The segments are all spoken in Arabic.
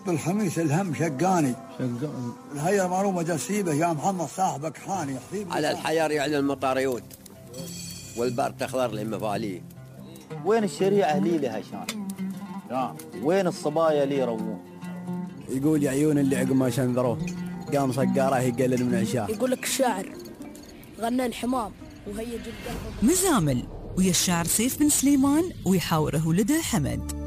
بالخميس الهم شقاني الهيئة معلومة جسيبة يا محمد صاحبك حاني على الحيار يعلن المطاريود والبار تخضر للمفاليه. وين الشريعة لي لها شان؟ وين الصبايا لي روون؟ يقول يا عيون اللي عقب ما شنذروه قام صقاره يقلل من عشاه. يقول لك الشاعر غنى الحمام وهي جد مزامل ويا الشاعر سيف بن سليمان ويحاوره ولده حمد.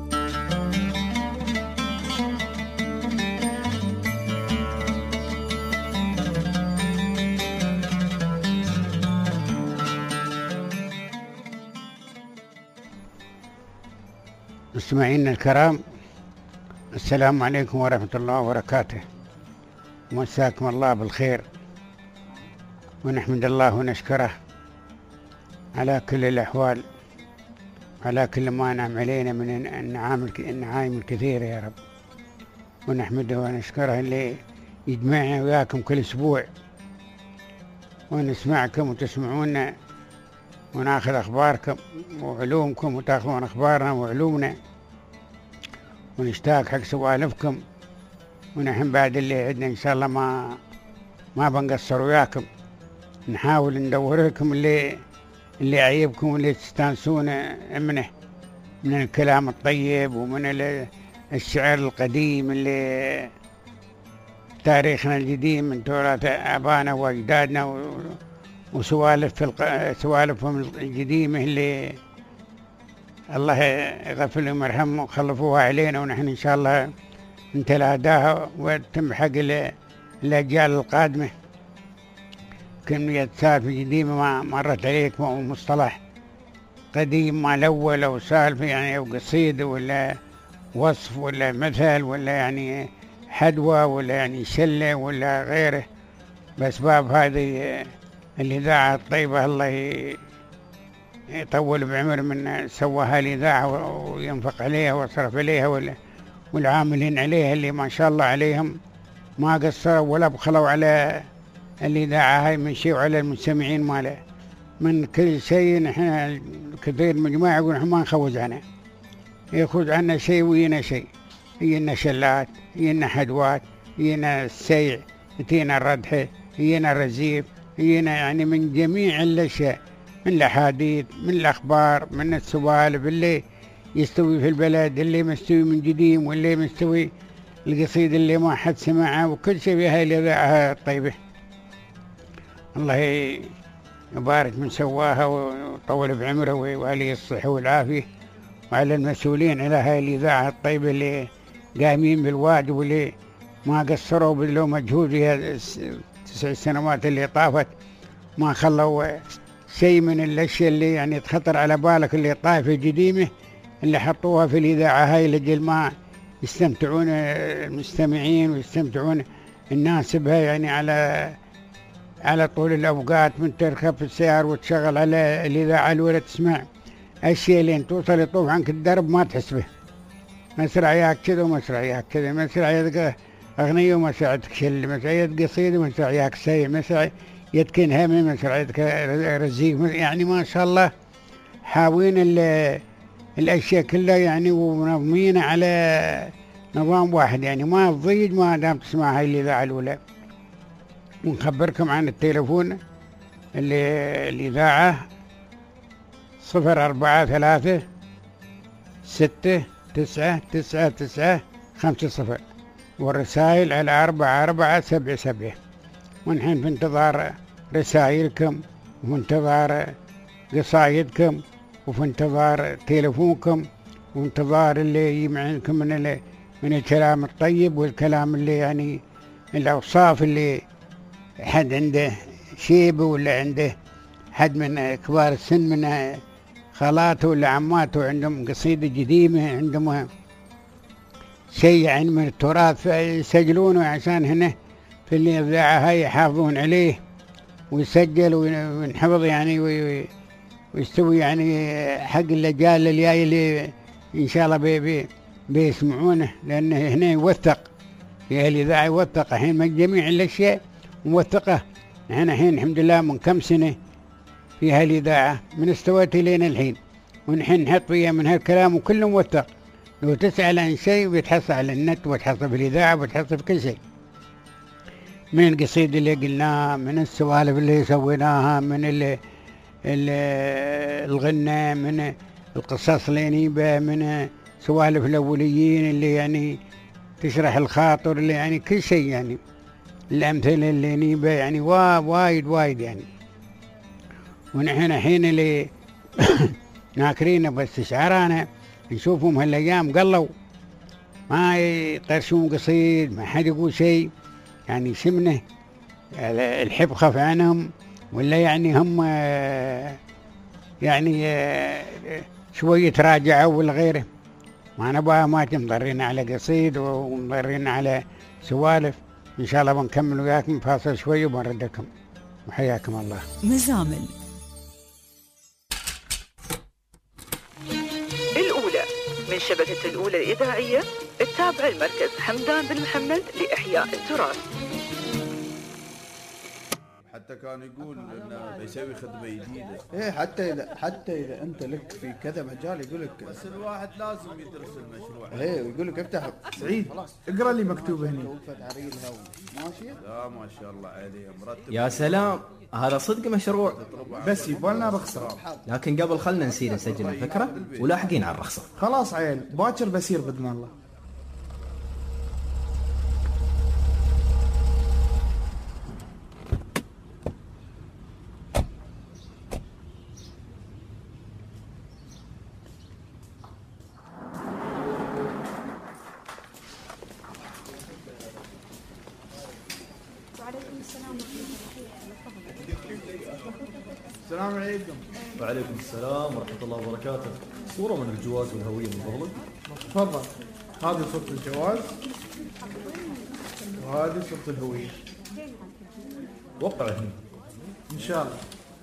مستمعينا الكرام، السلام عليكم ورحمة الله وبركاته. مساكم الله بالخير، ونحمد الله ونشكره على كل الأحوال، على كل ما أنعم علينا من النعائم الكثيرة يا رب. ونحمده ونشكره اللي يجمعنا وياكم كل أسبوع ونسمعكم وتسمعونا وناخذ أخباركم وعلومكم وتاخذون أخبارنا وعلومنا ونشتاق حق سوالفكم. ونحن بعد اللي عندنا إن شاء الله ما بنقصر وياكم، نحاول ندور لكم اللي يعيبكم واللي تستانسون منه من الكلام الطيب ومن الشعر القديم اللي تاريخنا القديم من تراث آبائنا وأجدادنا سوالفهم القديمة اللي الله يغفر لهم ويرحمهم وخلفوها علينا، ونحن إن شاء الله نتلاداها وتم حق الأجيال القادمة. كمية سالفة قديمة ما مرت عليكم أو مصطلح قديم ما الأول أو سالفة يعني أو قصيدة ولا وصف ولا مثل ولا يعني حدوى ولا يعني شلة ولا غيره، بأسباب هذه الإذاعة الطيبة الله يطول بعمر من سواها الإذاعة وينفق عليها ويصرف عليها والعاملين عليها اللي ما شاء الله عليهم ما قصروا ولا بخلوا على الإذاعة هاي من شيء وعلى المستمعين ماله من كل شيء. نحن كثير من جماعة يقول نحن ما نخوز عنه، يخوز عنا شيء وينا شيء، يجينا شلات، يجينا حدوات، يجينا السيع، يجينا الردحة، يجينا الرزيف، يجينا يعني من جميع الأشياء، من الأحاديث، من الأخبار، من السوالف اللي يستوي في البلد، اللي مستوي من قديم واللي مستوي القصيد اللي ما حد سمعه، وكل شيء في هاي الإذاعة الطيبة. الله يبارك من سواها ويطول بعمره ويوالي الصحة والعافية، وعلى المسؤولين على هاي الإذاعة الطيبة اللي قايمين بالواجب واللي ما قصروا بذلوا مجهود في 9 سنوات اللي طافت، ما خلوا شيء من الأشياء اللي يعني تخطر على بالك اللي طائفة قديمة اللي حطوها في الإذاعة هاي لجل ما يستمتعون المستمعين ويستمتعون الناس بها، يعني على طول الأوقات من تركب في السيارة وتشغل على الإذاعة الأولى تسمع أشياء لين توصل يطوف عنك الدرب ما تحسبه، مسرع ياك كذا ومسرع ياك كذا، مسرع يدك أغنية ومسرع يدك شل، مسرع يدك قصيدة ومسرع ياك سيء، مسرع يدك انهمي، مسرع يدك رزيق، يعني ما شاء الله حاوين الأشياء كلها يعني ونظمين على نظام واحد، يعني ما تضيج ما دام تسمع هاي الإذاعة الأولى. ونخبركم عن التليفون الإذاعة 043-699-9950، والرسائل على 4477. ونحن في انتظار رسائلكم وفي انتظار قصايدكم وفي انتظار تليفونكم وانتظار اللي يمعنكم من الكلام الطيب والكلام اللي يعني الأوصاف اللي حد عنده شيبة ولا عنده حد من كبار السن من خالاته ولا عماته عندهم قصيدة قديمة، عندهم شيء يعني من التراث يسجلونه عشان هنا في الإذاعة هاي يحافظون عليه ويسجل وينحفظ يعني ويستوي يعني حق الأجيال الجاية اللي إن شاء الله بيسمعونه، لأن هنا يوثق في الإذاعة، يوثق الحين من جميع الأشياء موثقة. نحن الحين الحمد لله من كم سنة في هالإذاعة من استوت إلينا الحين، ونحن نحط فيها من هالكلام وكله موثق لو تسأل عن شيء بيتحصل على النت وبتحصل في الإذاعة وبتحصل في كل شيء، من القصيد اللي قلناه، من السوالف اللي سويناها، من الغنى، من القصص الأنيبة، من سوالف الأوليين اللي يعني تشرح الخاطر، اللي يعني كل شيء، يعني الأمثلة الأنيبة، يعني وايد يعني. ونحن الحين اللي ناكرين باستشعارنا نشوفهم هالأيام قلوا ما يقرشون قصيد، ما حد يقول شيء، يعني سمنه الحب خف عنهم، ولا يعني هم يعني شوية تراجعوا ولا غيره. ما نبغى ما مضرين على قصيد ومضرين على سوالف. إن شاء الله بنكمل وياكم فاصل شوي وبنردكم، وحياكم الله. مزامل الأولى من شبكة الأولى الإذاعية التابعة لمركز حمدان بن محمد لإحياء التراث. حتى كان يقول انه بيسوي خدمه جديده. ايه حتى اذا انت لك في كذا مجال يقول لك، بس الواحد لازم يدرس المشروع. ايه ويقول لك افتح. سعيد اقرا لي مكتوب هنا. ماشي. لا ما شاء الله عليه مرتب. يا سلام، هذا صدق مشروع، بس يبغالنا رخصه. لكن قبل خلنا نسير نسجل الفكره ولاحقين على الرخصه. خلاص عيل، باكر بسير باذن الله. السلام عليكم. وعليكم السلام ورحمة الله وبركاته. صورة من الجواز والهوية من فضلك. تفضل، هذه صورة الجواز وهذه صورة الهوية. وقع هنا إن شاء الله.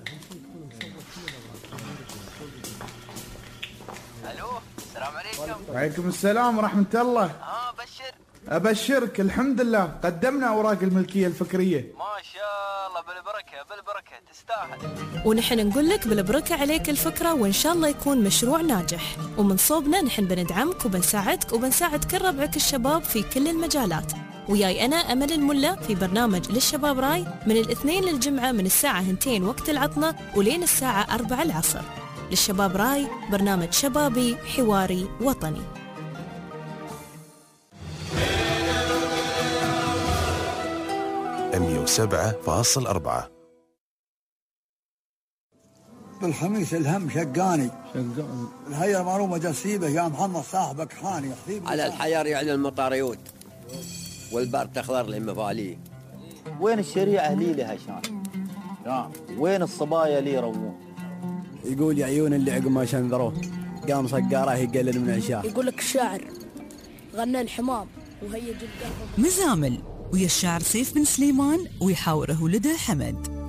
الو السلام عليكم. وعليكم السلام ورحمة الله. بشر. أبشرك الحمد لله، قدمنا أوراق الملكية الفكرية. ما شاء الله، بالبركة تستاهل. ونحن نقول لك بالبركة عليك الفكرة، وإن شاء الله يكون مشروع ناجح. ومن صوبنا نحن بندعمك وبنساعدك وبنساعد كل ربعك الشباب في كل المجالات. وياي أنا أمل الملا في برنامج للشباب راي من الاثنين للجمعة من الساعة 2 وقت العطلة ولين الساعة 4 العصر. للشباب راي برنامج شبابي حواري وطني. $107.4. بالخميس الهم شقاني الهيا معلومة جسيبة يا محمد صاحبك حاني على الحيار يعني المطاريوت والبار تخضر للمفاليه. وين الشريعة لي لها شان؟ وين الصبايا لي روون؟ يقول يا عيون اللي عقب ما شنذروه قام صقاره يقلل من عشاه. يقول لك الشاعر غنى الحمام وهي جدا. مزامل ويا الشاعر سيف بن سليمان ويحاوره ولده حمد.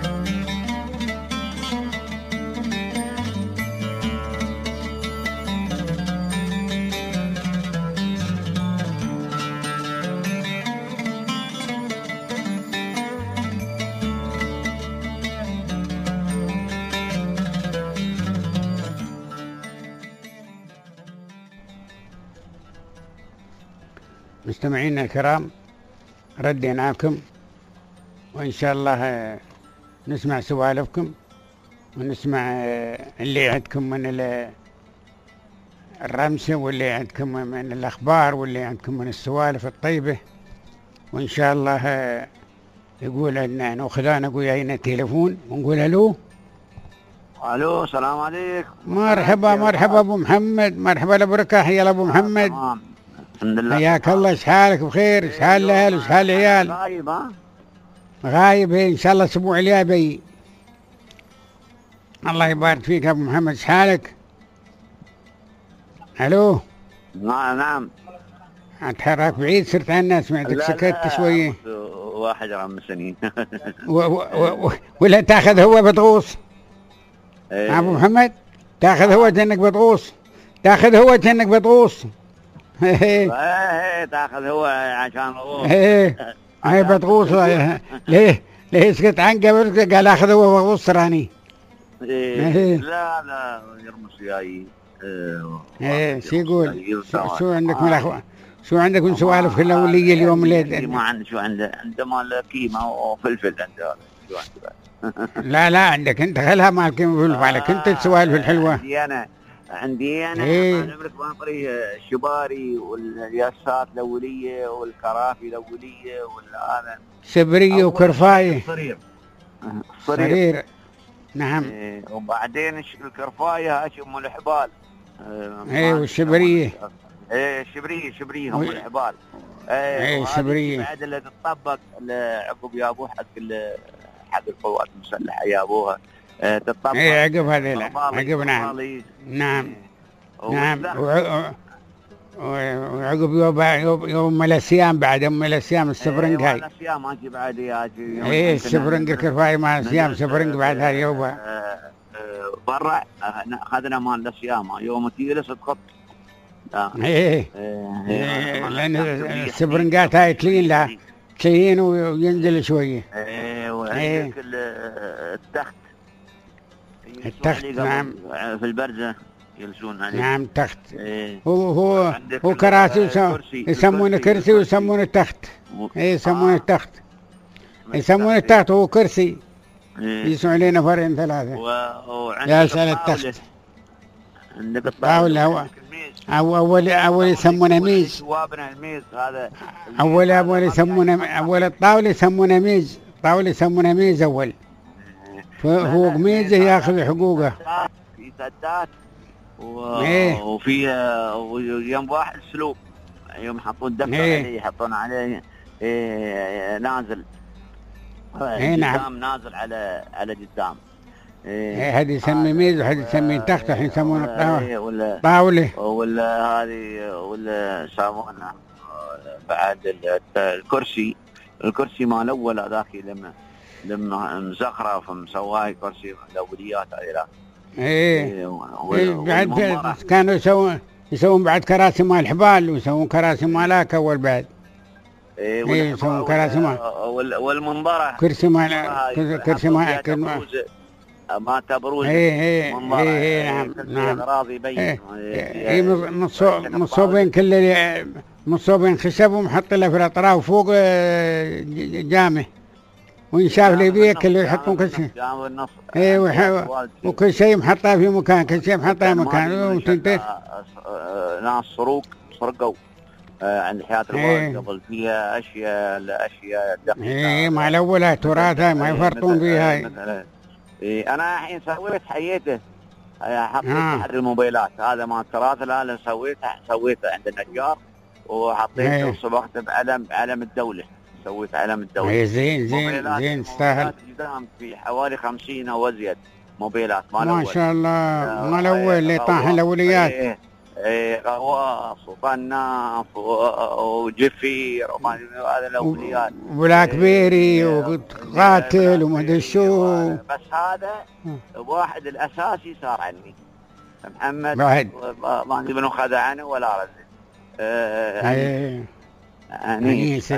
مستمعينا الكرام، رديناكم وإن شاء الله نسمع سوالفكم ونسمع اللي عندكم من الرمسة واللي عندكم من الأخبار واللي عندكم من السوالف الطيبة. وإن شاء الله يقول أن نأخذنا ويانا تليفون ونقول ألو. ألو السلام عليكم. مرحبا أبو محمد. مرحبا لبركة. حيا أبو محمد. تمام الحمد لله. حياك الله. ايش حالك؟ بخير؟ ايش حال الاهل وايش حال العيال؟ غايب. غايب ان شاء الله الاسبوع الجاي بي. الله يبارك فيك ابو محمد. ايش حالك؟ الو. نعم. اتحرك بعيد صرت عنا، سمعتك سكت شويه. واحد رمسني. ولا تاخذ هو بتغوص؟ ابو محمد تاخذ هو كأنك بتغوص. ايه تاخذ هو عشان غوص. ايه بتغوص. ليه سكت عن قبل؟ قال اخذ هو بغوص راني. لا يرمس وياي ايه شو يقول؟ شو عندك من الاخوان؟ شو عندك من سوالف كلها ولي اليوم الليل؟ ما عنده، شو عنده مال كيمة وفلفل عنده. شو عنده؟ لا عندك انت، خلها مال كيمة وفلفل عليك انت السوالف الحلوة. عندي انا عمرك بنطري الشباري والياسات الاوليه والكرافي الاوليه والهذا سبريه وكرفايه. صرير. نعم. وبعدين الكرفايه هاش ام الحبال. والشبريه. شبريه هم الحبال. شبريه. بعد اللي تطبق عقب يا ابو حق القوات المسلحه يا ابوها تطبق. عقب هذيلا عقب. نعم. نعم. وعقب يوم الاسيام، بعد يوم الاسيام السفرنج هاي. الاسيام اجي بعد ياجي. السفرنج الكرفاي مع الاسيام سفرنج بعد هاي يومها. برا اخذنا مال الاسيام يوم تجلس تخط. لان السفرنجات هاي تلين لها تلين وينزل شويه. وعندك التخت. نعم. في البرزه يجلسون عليه. نعم تخت. هو كراسي يسمونه كرسي ويسمونه تخت. يسمونه التخت. يسمونه التخت هو كرسي. يسمع عليه نفرين ثلاثة. يا سال التخت. عندك الطاولة. أول يسمونه ميز. أول يسمونه أول الطاولة يسمونه ميز. طاولة يسمونه ميز أول. فهو ميزه ياخذ حقوقه. في سدات وفي يوم واحد سلوب يوم يحطون دفتر عليه يحطون عليه نازل. نعم. نازل على قدام. هذه يسمي ميز وهذه يسمي تخت. الحين يسمونه طاولة. ولا هذه ولا يسمونه بعد الكرسي مال الاول هذاك لما مزخرف مسواي كرسي الاوليات هذه. بعد كانوا يسوون بعد كراسي مال الحبال ويسوون كراسي مالاك اول بعد. يسوون كراسي مال والمنظره. كرسي مال ما تبروز. نعم. راضي يبين. مصوبين كل مصوبين خشب ومحط له في الاطراف فوق جامه. وينشاف لي بيه كله يحطون كل شيء. وكل شيء محطه في مكان، كل شيء محطه في مكان. ناس سرقوا عند حياة الوالد قبل فيها اشياء دقيقة. مع الاولى تراث هاي ما يفرطون فيها هاي. انا الحين سويته حطيت تحري الموبايلات هذا مال التراث. الان سويته عند النجار وحطيته صبغته بعلم الدولة. سويت علم الدولة. زين تستاهل. في حوالي 50 او ازيد موبايلات ما شاء الله. ما الاول اللي طاح الاوليات. غواص وطناف وجفير وهذا الاوليات. وبلاك بيري وقاتل ومدري شو. بس هذا واحد الاساسي صار عني محمد. ما ادري منو خذ عنه ولا رد. أنيس.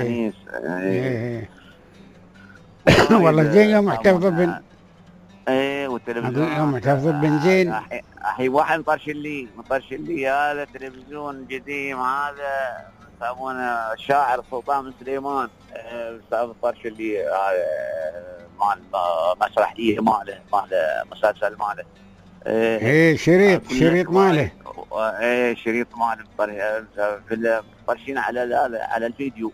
والله زين يوم محتفظ والتلفزيون يوم محتفظ بنزين. الحين واحد مطرش لي هذا تلفزيون قديم هذا يسمونه الشاعر سلطان بن سليمان. مطرش لي هذا مال مسرحيه ماله مسلسل ماله. شريط ماله. شريط ماله طرشين على الفيديو.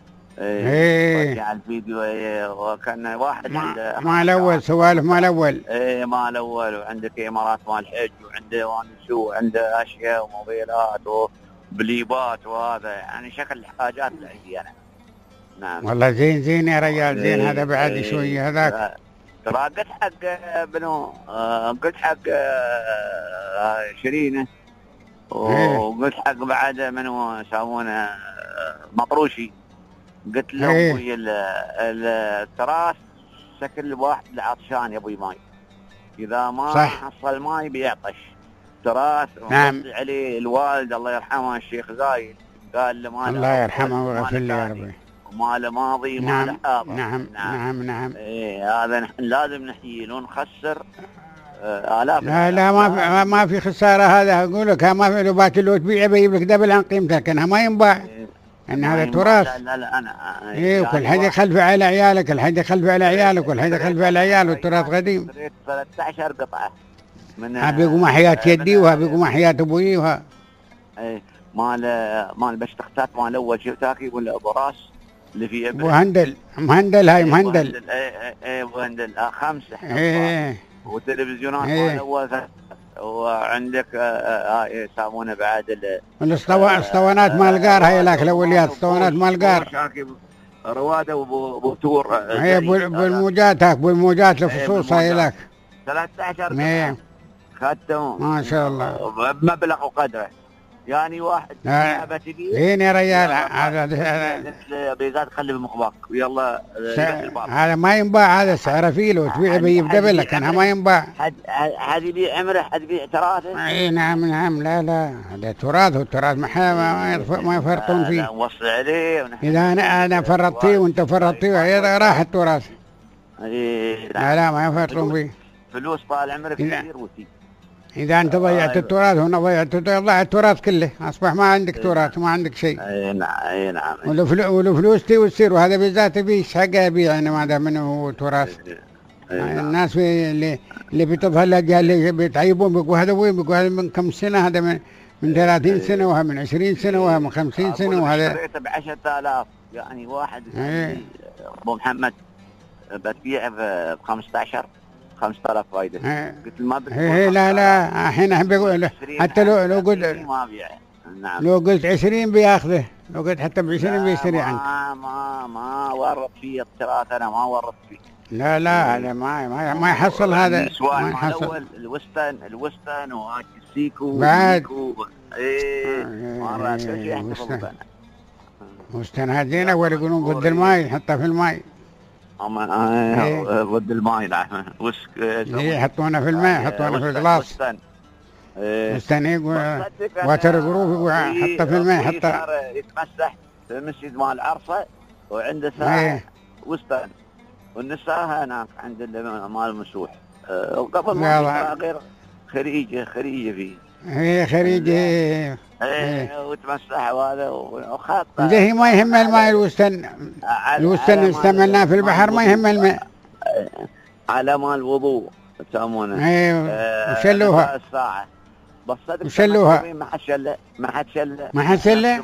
على الفيديو. وكان واحد مع الاول سوالف مع الاول. مع الاول. وعندك امارات مال الحج وعنده شو عنده اشياء وموبايلات وبليبات وهذا يعني شكل حاجات اللي عندي انا. نعم. والله زين يا رجال زين. هذا بعد شويه هذاك. ترى قلت حق بنو قلت حق شيرينه وقلت حق بعد منو يسمونه مطروشي. قلت له ابوي التراث شكل واحد العطشان يا ابوي ماي. اذا ما حصل ماي بيعطش. تراث. نعم. عليه الوالد الله يرحمه الشيخ زايد قال له ما الله يرحمه ويغفر له يا ربي. ما له ماضي ما له حاضر. نعم. هذا نحن لازم نحيي ونخسر آلاف. لا ما في خساره. هذا اقول لك ما في، لو بات لو تبيعه بيجيب لك دبل عن قيمته، لكنها ما ينباع. ان هذا تراث. لا انا ايه، وكل حد يخلف على عيالك، كل حد يخلف على عيالك، كل حد يخلف على عياله، التراث قديم. 13 قطعه من بيقوم حياه يدي، وها بيقوم حياه ابوي، وها ايه مال بشتختات مال اول شفتاكي ولا ابو راس اللي فيه ابو هندل. مهندل هاي مهندل. ايه ابو هندل 5. ايه وتلفزيونات مال اول. وعندك يسمونه بعد الاسطوانات مال قار. هاي لك الاوليات اسطوانات مال قار. رواده وبوتور. هي بالموجات، هاك بالموجات الفصوص. هاي لك 13 خدتهم ما شاء الله بمبلغ وقدره. يعني واحد زين يا رجال. هذا بيزاد خلي بمخباك ويلا. هذا ما ينباع، هذا سعره فيه، لو تبيع بيجيب دبل، لكنها ما ينباع. حد يبيع عمره، حد يبيع تراثه. اي نعم. لا هذا تراث، والتراث ما يفرطون فيه. نوصي عليه. اذا انا فرطت فيه وانت فرطت فيه راح التراث. لا ما يفرطون فيه. فلوس طال عمرك كثير وتي. إذا أنت ضيعت التراث هنا ضيع التراث كله، أصبح ما عندك تراث، ما عندك شيء. أي نعم. ولو فلوس وتصير، وهذا بالذات بيش حقه يبيع. أنا ما دام منه تراث. الناس اللي بتظهر لها اللي بيتعيبون بيقولوا هذا وين، بيقولوا هذا من كم سنة، هذا من 30 سنة، وها من 20 سنة، وها من 50 سنة، وهذا. اشتريته ب 10,000 يعني واحد. أبو محمد بتبيعه ب 15,000 فايدة. قلت ما لا الحين بيقول حتى لو قلت ما بيع. نعم. لو قلت 20 بياخذه، لو قلت حتى ب 20 بيشتري عنك. ما ورط فيه التراث، انا ما ورط فيه. لا هذا ما يحصل هذا. ما يحصل. الوستن والسيكو بعد. ايه مرات شيء يحتفظ. وستن هذين اول يقولون ضد الماء، يحطها في الماء. ضد الماء. نعم. يحطونه في الماء، يحطونه في الغلاص. وستن واتر قروف يحطه في الماء، يحطه يتمسح في المسجد مال العرصه، وعنده ساعه وستن، والنساء هناك عند مال المسوح. وقبل ما غير خريجه فيه. هي خريجه. وتمسح وهذا وخاطه. زي ما يهم الماء. الوستن استعملناه في البحر، ما يهم الماء. على مال الوضوء يسمونه. وشلوها الساعه بس وشلوها. ما حد شله.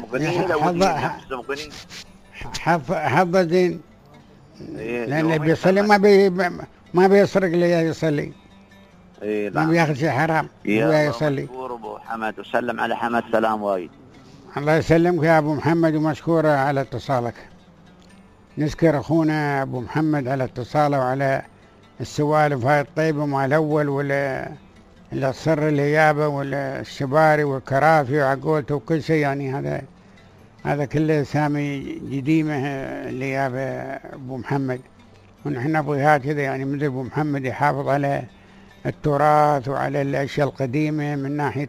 حظ زين. لان اللي بيصلي ما بيسرق اللي يصلي. ما بياخذ شيء حرام ويا يصلي. ابو حمد وسلم على حمد سلام وايد. الله يسلمك يا ابو محمد، ومشكور على اتصالك. نشكر اخونا ابو محمد على اتصاله وعلى السوالف هاي الطيبه مع الاول، ولا الصر اللي جابه، ولا الشباري والكرافي وعقولته وكل شيء. يعني هذا كله سامي قديمه اللي جابه ابو محمد. ونحن نبغي هكذا، يعني مثل ابو محمد يحافظ على التراث وعلى الاشياء القديمه من ناحيه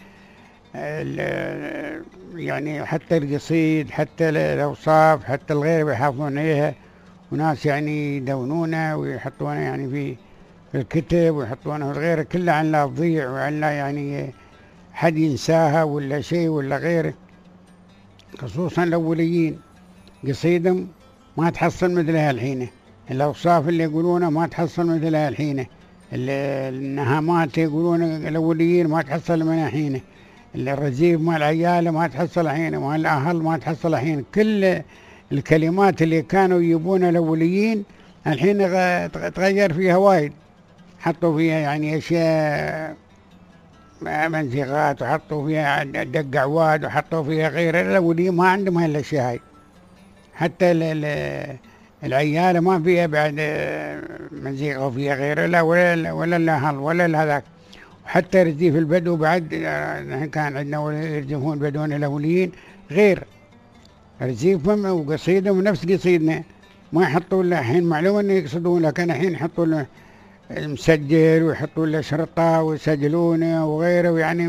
يعني حتى القصيد، حتى الاوصاف، حتى الغير بيحافظون عليها. وناس يعني يدونونه ويحطونه يعني في الكتب، ويحطونه في الغير، كله عن لا تضيع وعن لا يعني حد ينساها ولا شيء ولا غيره. خصوصا الاوليين قصيدهم ما تحصل مثلها الحين. الاوصاف اللي يقولونه ما تحصل مثلها الحين. النهامات يقولون الاوليين ما تحصل منها الحين. الرزيف مال العياله ما تحصل الحين، مال الاهل ما تحصل الحين. كل الكلمات اللي كانوا يجيبونها الاوليين الحين تغير فيها وايد. حطوا فيها يعني اشياء منزغات، وحطوا فيها دق عواد، وحطوا فيها غير. الاوليين ما عندهم هالاشياء هاي. حتى العياله ما فيها بعد مزيغه وفيها غيره، لا ولا الاهل ولا هذاك. وحتى رزيف البدو بعد كان عندنا يرزفون بدون الاوليين غير رزيفهم وقصيدهم نفس قصيدنا. ما يحطوا له الحين، معلوم انه يقصدون، لكن الحين يحطوا له المسجل ويحطوا له شرطه ويسجلونه وغيره يعني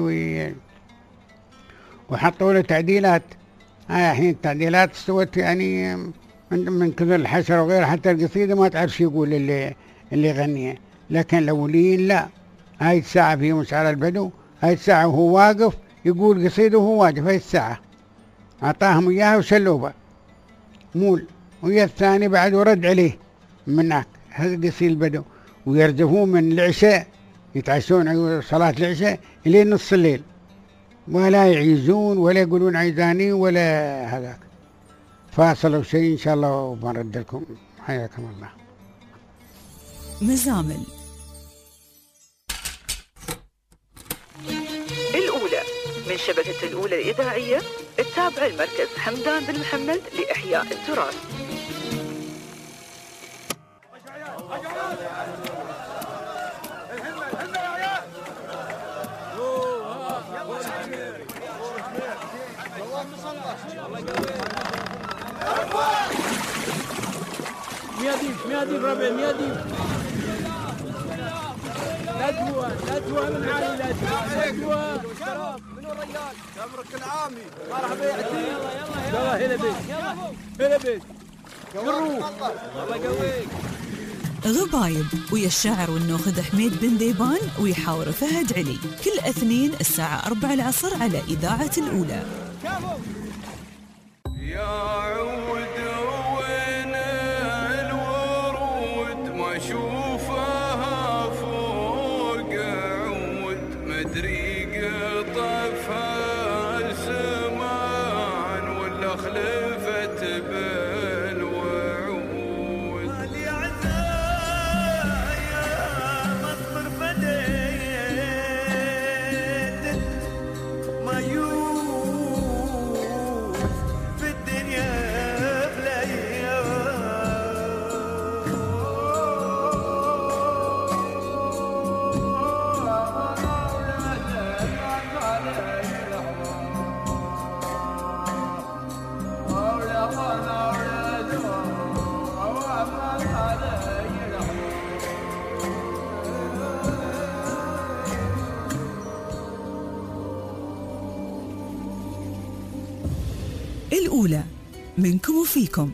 وحطوا له تعديلات. الحين التعديلات استوت يعني من كثر الحشر وغيره. حتى القصيده ما تعرف شو يقول اللي يغنيها. لكن الاوليين لا، هاي الساعة في مسار البدو، هاي الساعة وهو واقف يقول قصيده وهو واقف، هاي الساعة أعطاهم إياها وسلوبة مول، ويا الثاني بعد ورد عليه منك هذا قصيد البدو، ويرجفون من العشاء يتعشون صلاة العشاء إلى نص الليل، ولا يعيزون ولا يقولون عيزاني ولا هذاك. فاصلوا شيء إن شاء الله وبنرد لكم. حياكم الله. مزامل الأولى من شبكة الأولى الإذاعية التابعة المركز حمدان بن محمد لإحياء التراث. مياديب ربع مياديب ندوة من عالي ندوة منو الرجال تمرك العامي مرحبا يا عتيق يلا هلا بيك هلا بيك الله يقويك. غبايب ويا الشاعر والنوخذ حميد بن ديبان ويحاور فهد علي كل اثنين الساعة 4 العصر على إذاعة الأولى. يا عود وين الورود ما اشوفها فوق عود مدري قطفها الزمان ولا خلفت بالوعود مالي عزايا مصبر فديت ما الأولى منكم وفيكم.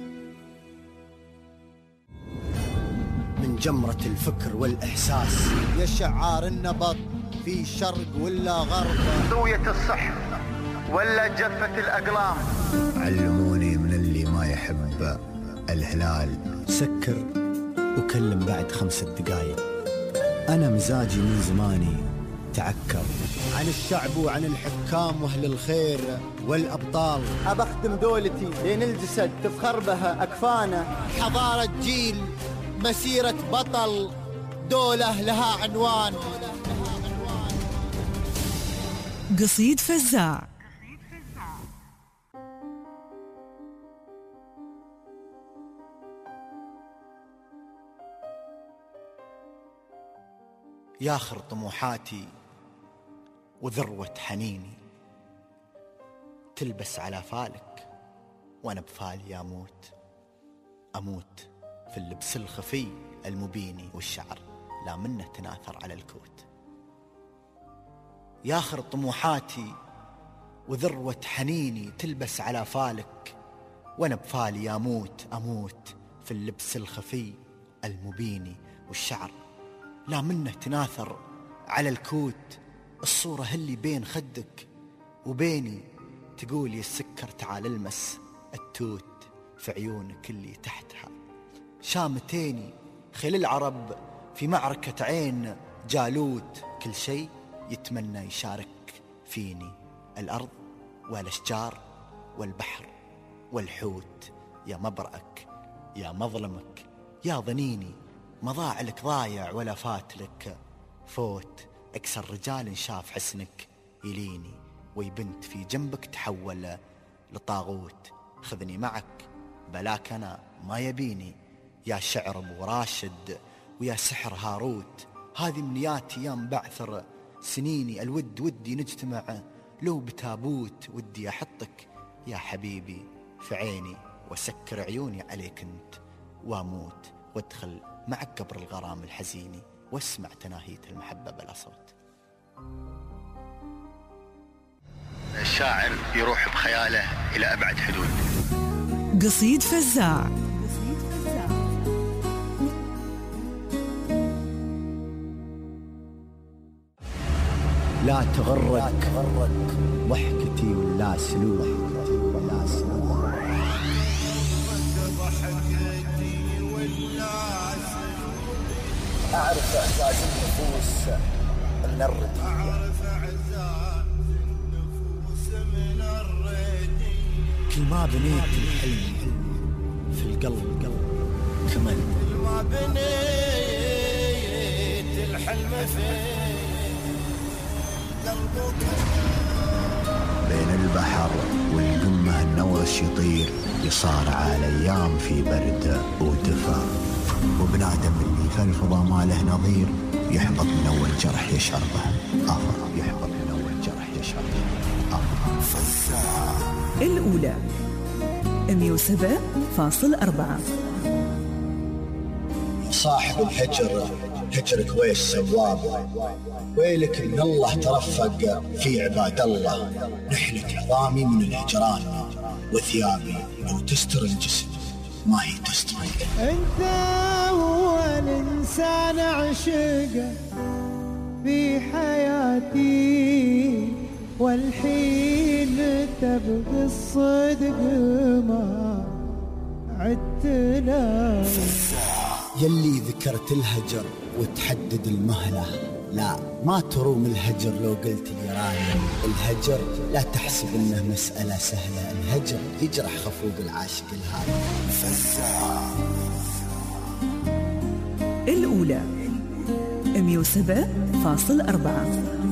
من جمرة الفكر والإحساس يا شعار النبض في شرق ولا غرب، ضوية الصح ولا جفة الأقلام. علموني من اللي ما يحب الهلال سكر وكلم بعد 5 دقايق. أنا مزاجي من زماني تعكر عن الشعب وعن الحكام واهل الخير والأبطال. أبخدم دولتي لين الجسد تفخر بها أكفانه. حضارة جيل مسيرة بطل دولة لها عنوان. قصيد فزاع. ياخر طموحاتي وذروة حنيني تلبس على فالك وانا بفالي اموت. اموت في اللبس الخفي المبيني والشعر لا منه تناثر على الكوت. ياخر طموحاتي وذروة حنيني تلبس على فالك وانا بفالي اموت. اموت في اللبس الخفي المبيني والشعر لا منه تناثر على الكوت. الصورة اللي بين خدك وبيني تقول يا السكر تعال المس التوت في عيونك اللي تحتها. شامتيني خيل العرب في معركة عين جالوت. كل شيء يتمنى يشارك فيني، الأرض والأشجار والبحر والحوت. يا مبرأك يا مظلمك يا ظنيني، ما ضاع لك ضايع ولا فات لك فوت. أكثر رجال شاف حسنك يليني، ويبنت في جنبك تحول لطاغوت. خذني معك بلاك أنا ما يبيني، يا شعر أبو راشد ويا سحر هاروت. هذه منياتي يا مبعثر سنيني، الود ودي نجتمع لو بتابوت. ودي أحطك يا حبيبي في عيني وسكر عيوني عليك انت واموت، وادخل معك قبر الغرام الحزيني واسمع تناهية المحبة بلا صوت. الشاعر يروح بخياله إلى أبعد حدود. قصيد فزاع. لا تغرك ضحكتي ولا سلوك. أعرف إعزاز النفوس من الردية، كل ما بنيت الحلم في القلب كمل، كل ما بنيت الحلم في قلبك. بين البحر والقمة النورش يطير، يصارع الأيام في برد ودفا، وبنادم اللي في الفضا ما له نظير، يحبط من أول جرح يشربه آخر، يحبط من أول جرح يشربه آخر. فالساعة الأولى 107.4. صاحب الهجر هجرك ويش سواب، ويلك من الله ترفق في عباد الله، نحلك عظامي من الهجران وثيابي لو تستر الجسم ما هي تستر. انت هو الانسان عشقه في حياتي، والحين تبغي الصدق ما عدتنا. يلي ذكرت الهجر وتحدد المهلة، لا ما تروم الهجر لو قلت لي رايم. الهجر لا تحسب انه مسألة سهلة، الهجر يجرح خفوق العاشق الهادي. فالساعة الأولى 107.4.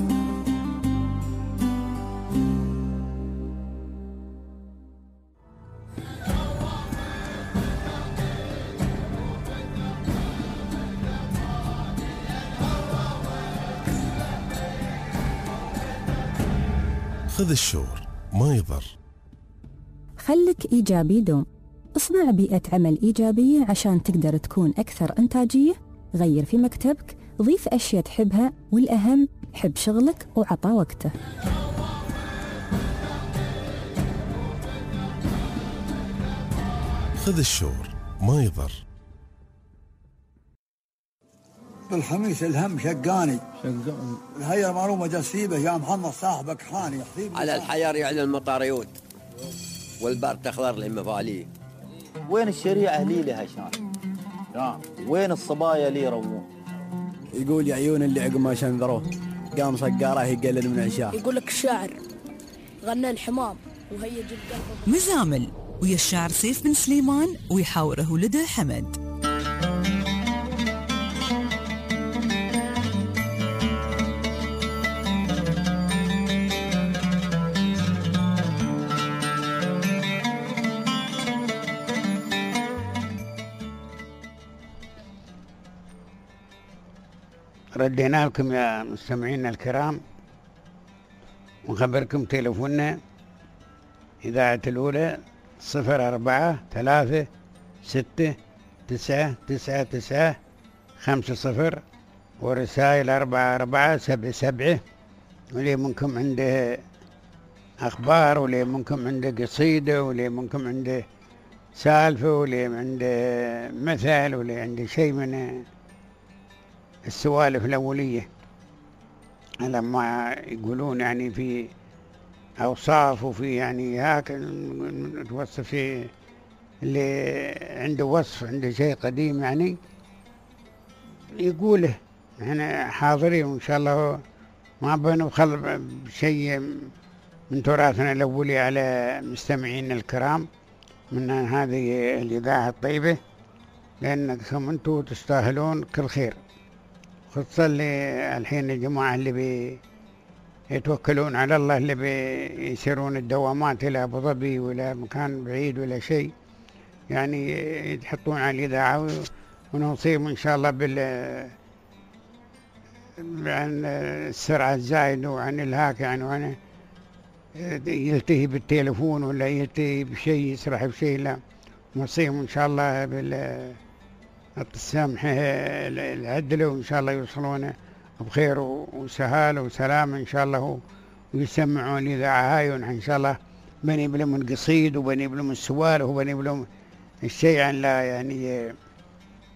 خذ الشور ما يضر. خلك إيجابي دوم. اصنع بيئة عمل إيجابية عشان تقدر تكون أكثر إنتاجية. غير في مكتبك، ضيف أشياء تحبها، والأهم حب شغلك وعطى وقته. خذ الشور ما يضر. بالخميس الهم شقاني الهير معلومة جسيبه يا محمد صاحبك حاني. على الحيار يعلن المطاريود والبار تخضر للمفاليه. وين الشريعة لي لها شان؟ وين الصبايا لي روون؟ يقول يا عيون اللي عقب ما شنذروه قام صقاره يقلل من عشاه. يقول لك الشاعر غنى الحمام وهي جد قلبه. مزامل ويا الشاعر سيف بن سليمان ويحاوره ولده حمد. ردينا لكم يا مستمعينا الكرام ونخبركم تليفوننا إذاعة الأولى 0436999950 ورسائل 4477. واللي منكم عنده أخبار، واللي منكم عنده قصيدة، واللي منكم عنده سالفة، واللي عنده مثل، واللي عنده شيء من السوالف الأولية لما يقولون يعني في أوصاف وفي يعني هاك نوصف في اللي عنده وصف، عنده شيء قديم يعني يقوله. احنا حاضرين وإن شاء الله ما بنخل بشيء من تراثنا الأولي على مستمعين الكرام من هذه الإذاعة الطيبة، لأنكم أنتم تستاهلون كل خير، خصوصا الحين الجماعة اللي يتوكلون على الله، اللي بيسيرون الدوامات إلى أبو ظبي ولا مكان بعيد ولا شيء، يعني يتحطون على الإذاعة ونصيب إن شاء الله عن السرعة الزايدة وعن الهاك يعني، وعن يلتهي بالتليفون ولا يلتهي بشيء يسرح بشيء، لا نصيب إن شاء الله السامحة العدلة، وإن شاء الله يوصلون بخير وسهالة وسلام إن شاء الله، ويسمعون الإذاعة هاي، ونحن إن شاء الله بنجيب لهم القصيد وبنجيب لهم السوالف وبنجيب لهم الشيء عن لا يعني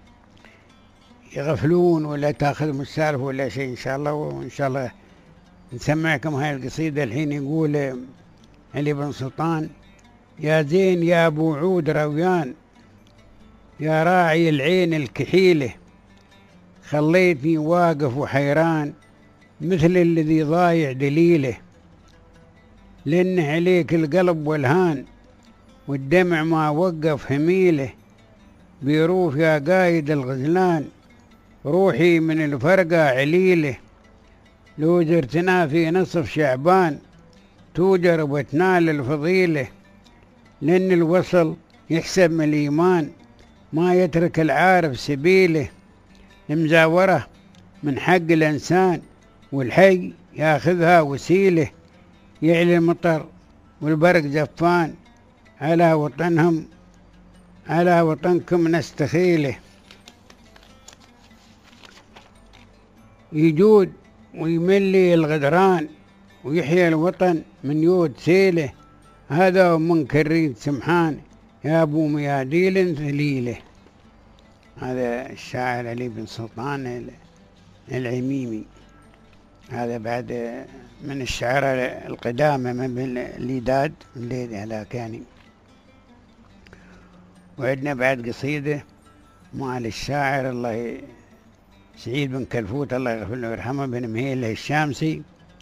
يغفلون ولا تاخذهم السالفة ولا شيء إن شاء الله. وإن شاء الله نسمعكم هاي القصيدة الحين. يقول علي بن سلطان: يا زين يا أبو عود رويان، يا راعي العين الكحيلة، خليتني واقف وحيران مثل الذي ضايع دليله، لأن عليك القلب والهان والدمع ما وقف هميله، بيروف يا قايد الغزلان روحي من الفرقة عليله، لو زرتنا في نصف شعبان توجر وتنال الفضيلة، لأن الوصل يحسب من الإيمان ما يترك العارف سبيله، المزاورة من حق الإنسان والحي ياخذها وسيله، يعلي المطر والبرق زفان على وطنهم على وطنكم نستخيله، يجود ويملي الغدران ويحيى الوطن من يود سيله، هذا من كريد سمحان يا أبو مياديل ذليله. هذا الشاعر علي بن سلطان العميمي، هذا بعد من الشعراء القدامى من الإداد من ليدي هلاكاني. وعندنا بعد قصيدة مال الشاعر الله سعيد بن كلفوت الله يغفر له ويرحمه بن مهيل الشامسي،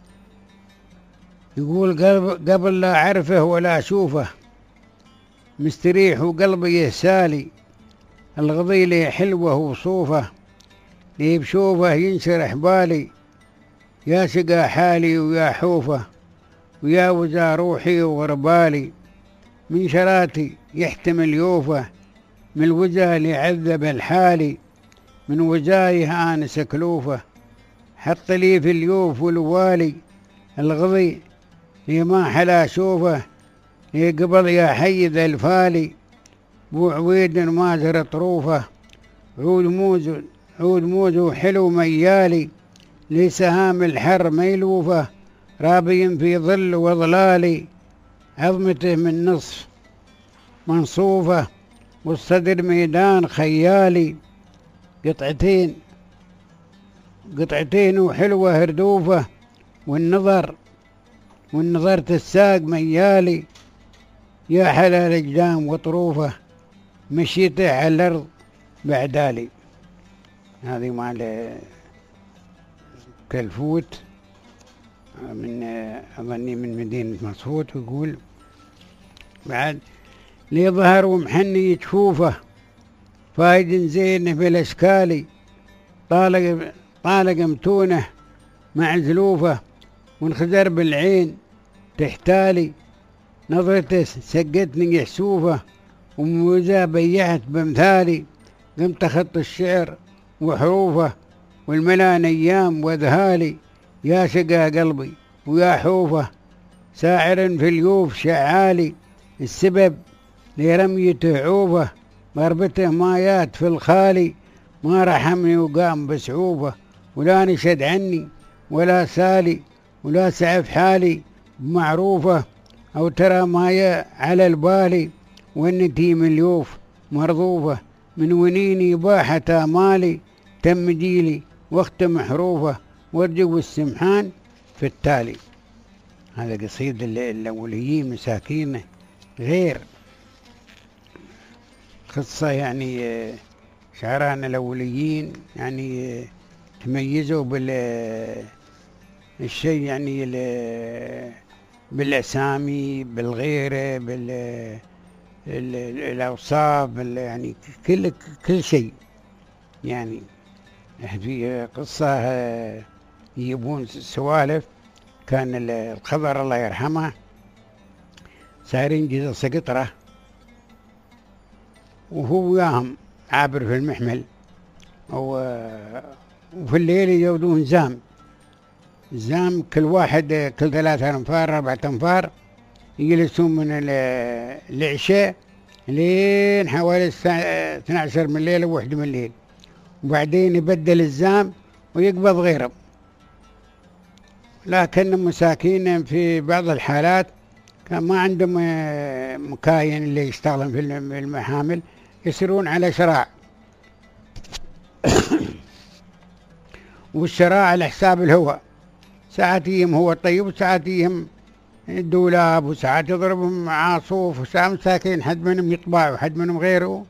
يقول: قبل لا أعرفه ولا أشوفه مستريح وقلبي يهسالي، الغضيلة حلوة وصوفه لي بشوفه ينشرح بالي، يا شقى حالي ويا حوفه ويا وزا روحي وغربالي، من شراتي يحتمل يوفه من الوجه اللي عذب الحالي، من وجايه آنس كلوفه حط لي في اليوف والوالي، الغضي لي ما حلا شوفه لي قبل يا حي ذا الفالي، بو عويد ما زر طروفه عود موز حلو ميالي، لي سهام الحر ميلوفه رابي في ظل وظلالي، عظمته من نصف منصوفه والصدر ميدان خيالي، قطعتين وحلوة هردوفة والنظر تساق ميالي، يا حلا الأجدام وطروفة مشيته على الأرض بعدالي. هذه مال كلفوت من أظني من مدينة مسعود. ويقول بعد: لي ظهر ومحني جفوفه فايد زين في الأشكالي، طالق متونه مع زلوفه وانخزر بالعين تحتالي، نظرته سقتني يحسوفه وموزة بيعت بمثالي، قمت خط الشعر وحروفه والملان أيام وذهالي، يا شقى قلبي ويا حوفه ساعر في اليوف شعالي، السبب لرميته عوفه ضربته مايات في الخالي، ما رحمني وقام بسعوفه ولا نشد عني ولا سالي، ولا سعف حالي بمعروفه أو ترى مايا على البالي، والنتي مليوف مرضوفه من ونيني باحة آمالي، تم جيلي وقت محروفه وارجو السمحان في التالي. هذا قصيد الأوليين مساكين غير قصة، يعني شعرانا الأوليين يعني تميزوا بالشيء، يعني بالأسامي بالغيرة بالأوصاف يعني كل شيء. يعني في قصة يجيبون سوالف، كان الخضر الله يرحمه سارين جزء قطرة وهو وياهم عابر في المحمل، وفي الليل يجودون زام كل واحد كل 3 أنفار 4 أنفار، يجلسون من العشاء لين حوالي الساعة 12 من الليل و1 من الليل، وبعدين يبدل الزام ويقبض غيرهم. لكن مساكين في بعض الحالات كان ما عندهم مكاين اللي يشتغلون في المحامل، يسيرون على شراع والشراع على حساب الهواء، ساعات يهم هو الطيب وساعات يهم الدولاب وساعات يضربهم عاصوف وساعات مساكين حد منهم يطبع وحد منهم غيره،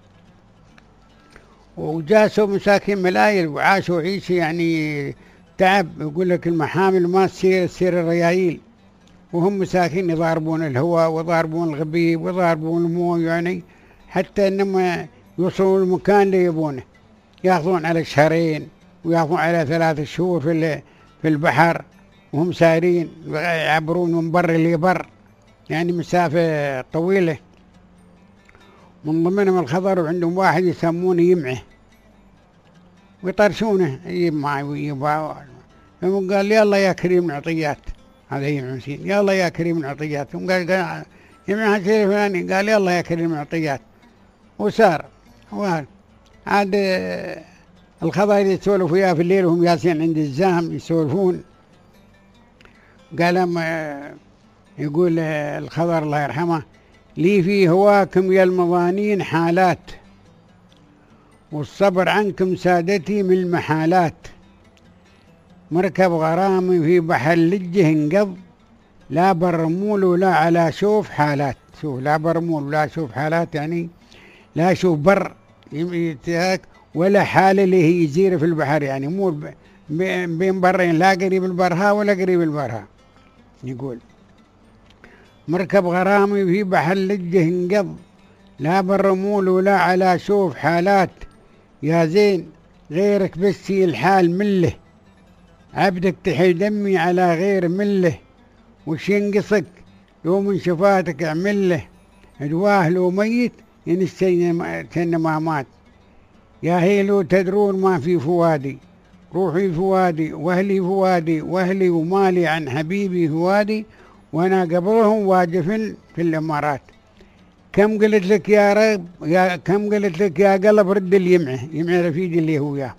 وجاسوا مساكين ملايين وعاشوا عيشة يعني تعب. يقول لك المحامل ما تصير الريايل، وهم مساكين يضاربون الهواء ويضاربون الغبيب ويضاربون الموي، يعني حتى انما يوصلوا المكان اللي يبونه ياخذون على شهرين وياخذون على 3 شهور في البحر، وهم سايرين يعبرون من بر لبر، يعني مسافة طويلة. من ضمنهم الخضر، وعندهم واحد يسمونه يمعه ويطرشونه يجيب معي ويجيب. قال يلا يا كريم العطيات، هذا يمعه مسكين، يلا يا كريم العطيات. قال يمعه الشيء الفلاني، قال يلا يا كريم العطيات، وسار. عاد الخضر يسولف وياه في الليل وهم جالسين عند الزهم يسولفون. قال يقول الخضر الله يرحمه: لي في هواكم يا المظانين حالات، والصبر عنكم سادتي من المحالات، مركب غرامي في بحر لجه انقض، لا برمول ولا على شوف حالات. شوف، لا برمول ولا شوف حالات، يعني لا شوف بر يتهاك ولا حالة اللي هي جزيرة في البحر، يعني مو بين برين، لا قريب البرها ولا قريب البرها. يقول مركب غرامي في بحر لجه انقض، لا برمول ولا على شوف حالات، يا زين غيرك بس الحال مله، عبدك تحل دمي على غير مله، وش ينقصك لو من شفاتك اعمله، دواه لو ميت ينسين ما مات، يا هيلو تدرون ما في فوادي، روحي فوادي واهلي فوادي، واهلي ومالي عن حبيبي فوادي، وانا قبرهم واقف في الامارات. كم قلت لك يا رب، كم قلت لك يا قلب رد اليمعه، يمعه رفيقي اللي هو ياه.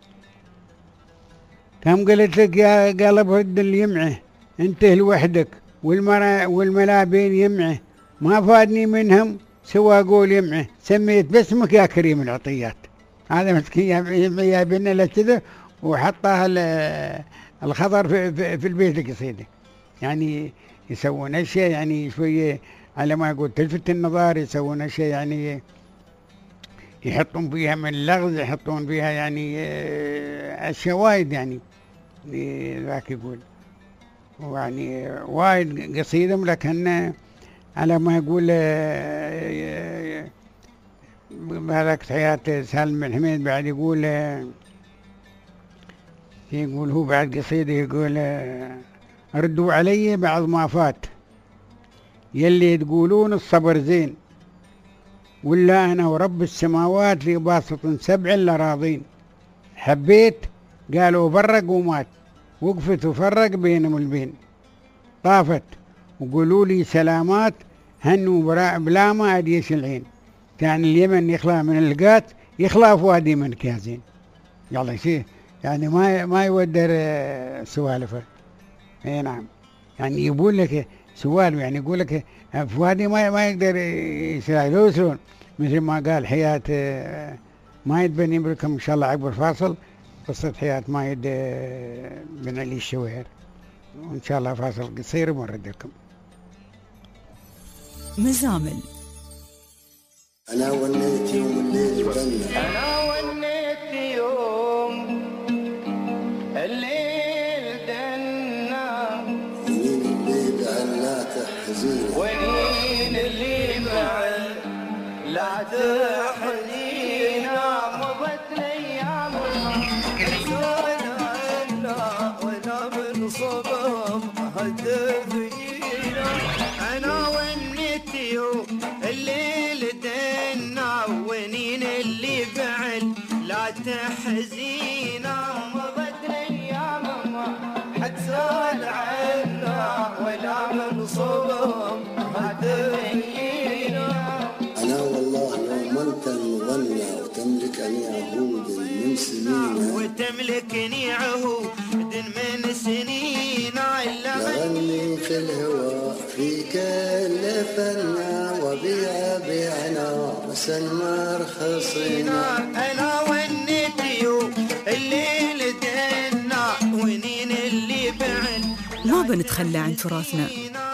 كم قلت لك يا قلب رد اليمعه، انته لوحدك والملا بين يمعه، ما فادني منهم سوى قول يمعه، سميت باسمك يا كريم العطيات. هذا مسكين يا بنا له كذا، وحطها الخضر في البيت القصيده. يعني يسوون اشياء يعني شويه على ما يقول تلفت النظر، يسوون اشياء يعني يحطون فيها من اللغز، يحطون فيها يعني اشياء وايد، يعني ذاك يقول يعني وايد قصيده. لكن على ما يقول بهذاك حياة سالم بن حميد بعد يقول هو بعد قصيدة يقول: ردوا علي بعض ما فات، يلي تقولون الصبر زين، ولا أنا ورب السماوات في باسط 7 لراضين، حبيت قالوا فرق ومات، وقفت وفرق بينهم البين، طافت وقولوا لي سلامات، هنوا بلا ما أديش العين، كان اليمن يخلى من القات، يخلى فؤادي من كازين. يلا شيء يعني ما يودر سوالفه. اي نعم، يعني يقول لك سوالف، يعني يقول لك فؤادي ما يقدر يسلون، مثل ما قال حياة ما يتبني بكم ان شاء الله عقب الفاصل قصة حياة مايد بن علي الشوير، وان شاء الله فاصل قصير ونرد لكم. مزامل. أنا ونيت يوم الليل دنا، أنا ونيت يوم الليل دنا، ونين اللي بعل لا تحزين، ونين اللي بعل لا تحزين، مضت أيامنا نسولنا عنا ولا من صبم هدف فينا. أنا ونيت يوم الليل دنا، ونين اللي بعل لا تحزينا، مضت الايام ما حد سال عنا ولا من صوم هدينا. أنا والله لو ما أنت مغنى وتملكني عهود من سنين، وتملكني عهود من سنين، لغني في الهواء في كل فنا، وبيع بيعنا وسلمى رخصينا. أنا ونيت يوم الليل دنا، ونين اللي بعل نتخلى عن تراثنا.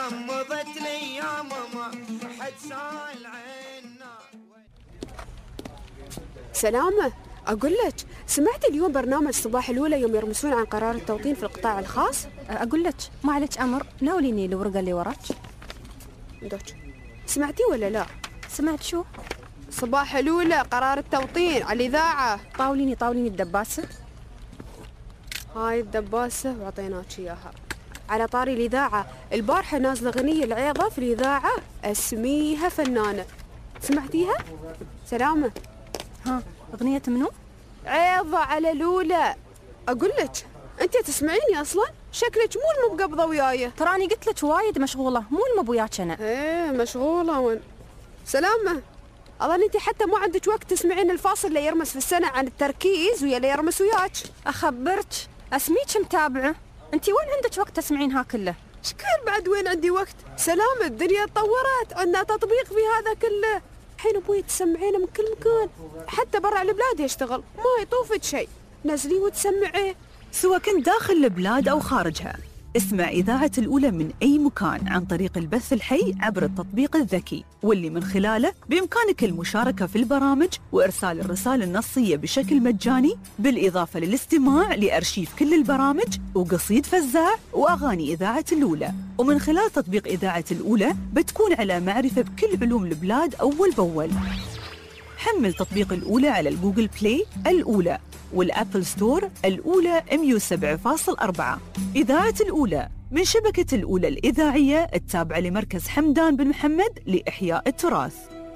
سلامة، أقول لك سمعت اليوم برنامج صباح الأولى يوم يرمسون عن قرار التوطين في القطاع الخاص؟ أقول لك ما عليك أمر، ناوليني الورقة اللي وراك. دوك سمعتي ولا لا؟ سمعت شو؟ صباح الأولى قرار التوطين على الإذاعة. طاوليني الدباسة. هاي الدباسة وعطيناك إياها. على طاري الإذاعة، البارحة نازلة غنية العيضة في الإذاعة اسميها فنانة، سمعتيها؟ سلامة. ها أغنية منو؟ عيضة على الأولى. أقول لك أنت تسمعيني أصلا؟ شكلك مو المقبضة وياي. تراني قلت لك وايد مشغولة، مو المبوياك أنا. إيه مشغولة وين؟ سلامة، أظن أنت حتى ما عندك وقت تسمعين الفاصل اللي يرمس في السنة عن التركيز ويا اللي يرمس وياك. أخبرك أسميك متابعة، أنت وين عندك وقت تسمعين ها كله؟ شكل بعد وين عندي وقت؟ سلامة، الدنيا تطورت، عندنا تطبيق في هذا كله. الحين ابوي تسمعينه من كل مكان، حتى برا البلاد يشتغل، ما يطوفك شيء، نزلي وتسمعيه. سواء كنت داخل البلاد أو خارجها، اسمع إذاعة الأولى من أي مكان عن طريق البث الحي عبر التطبيق الذكي، واللي من خلاله بإمكانك المشاركة في البرامج وإرسال الرسالة النصية بشكل مجاني، بالإضافة للاستماع لأرشيف كل البرامج وقصيد فزاع وأغاني إذاعة الأولى. ومن خلال تطبيق إذاعة الأولى بتكون على معرفة بكل علوم البلاد أول بأول. حمل تطبيق الأولى على الجوجل بلاي الأولى والأبل ستور الأولى 107.4. إذاعة الأولى من شبكة الأولى الإذاعية التابعة لمركز حمدان بن محمد لإحياء التراث.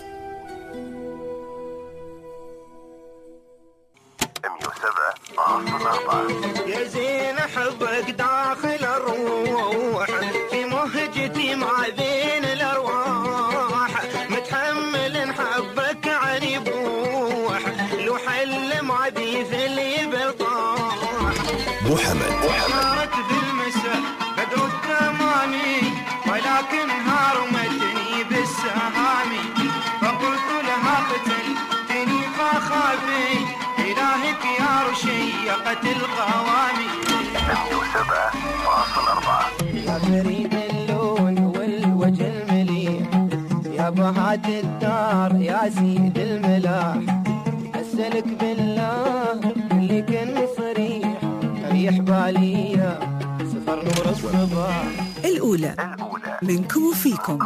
107.4. يا زين حبك داخل الروح، في مهجتي مع ذين الأرواح، متحمل حبك عن يبوح، لو حل معبيث اللي بالطاح. محمد صارت بالمساء بدر التمامي، ولكن هارمتني بالسهامي، فقلت لها قتلتني فخافي، إلهك يا رشيقة القوامي. 107.4. يا فريد اللون والوجه المليح، يا بهات الدار يا سيد الملاح، أسألك بالله اللي كان صريح، ريح بالي سفر نور الصباح. الأولى منكم وفيكم.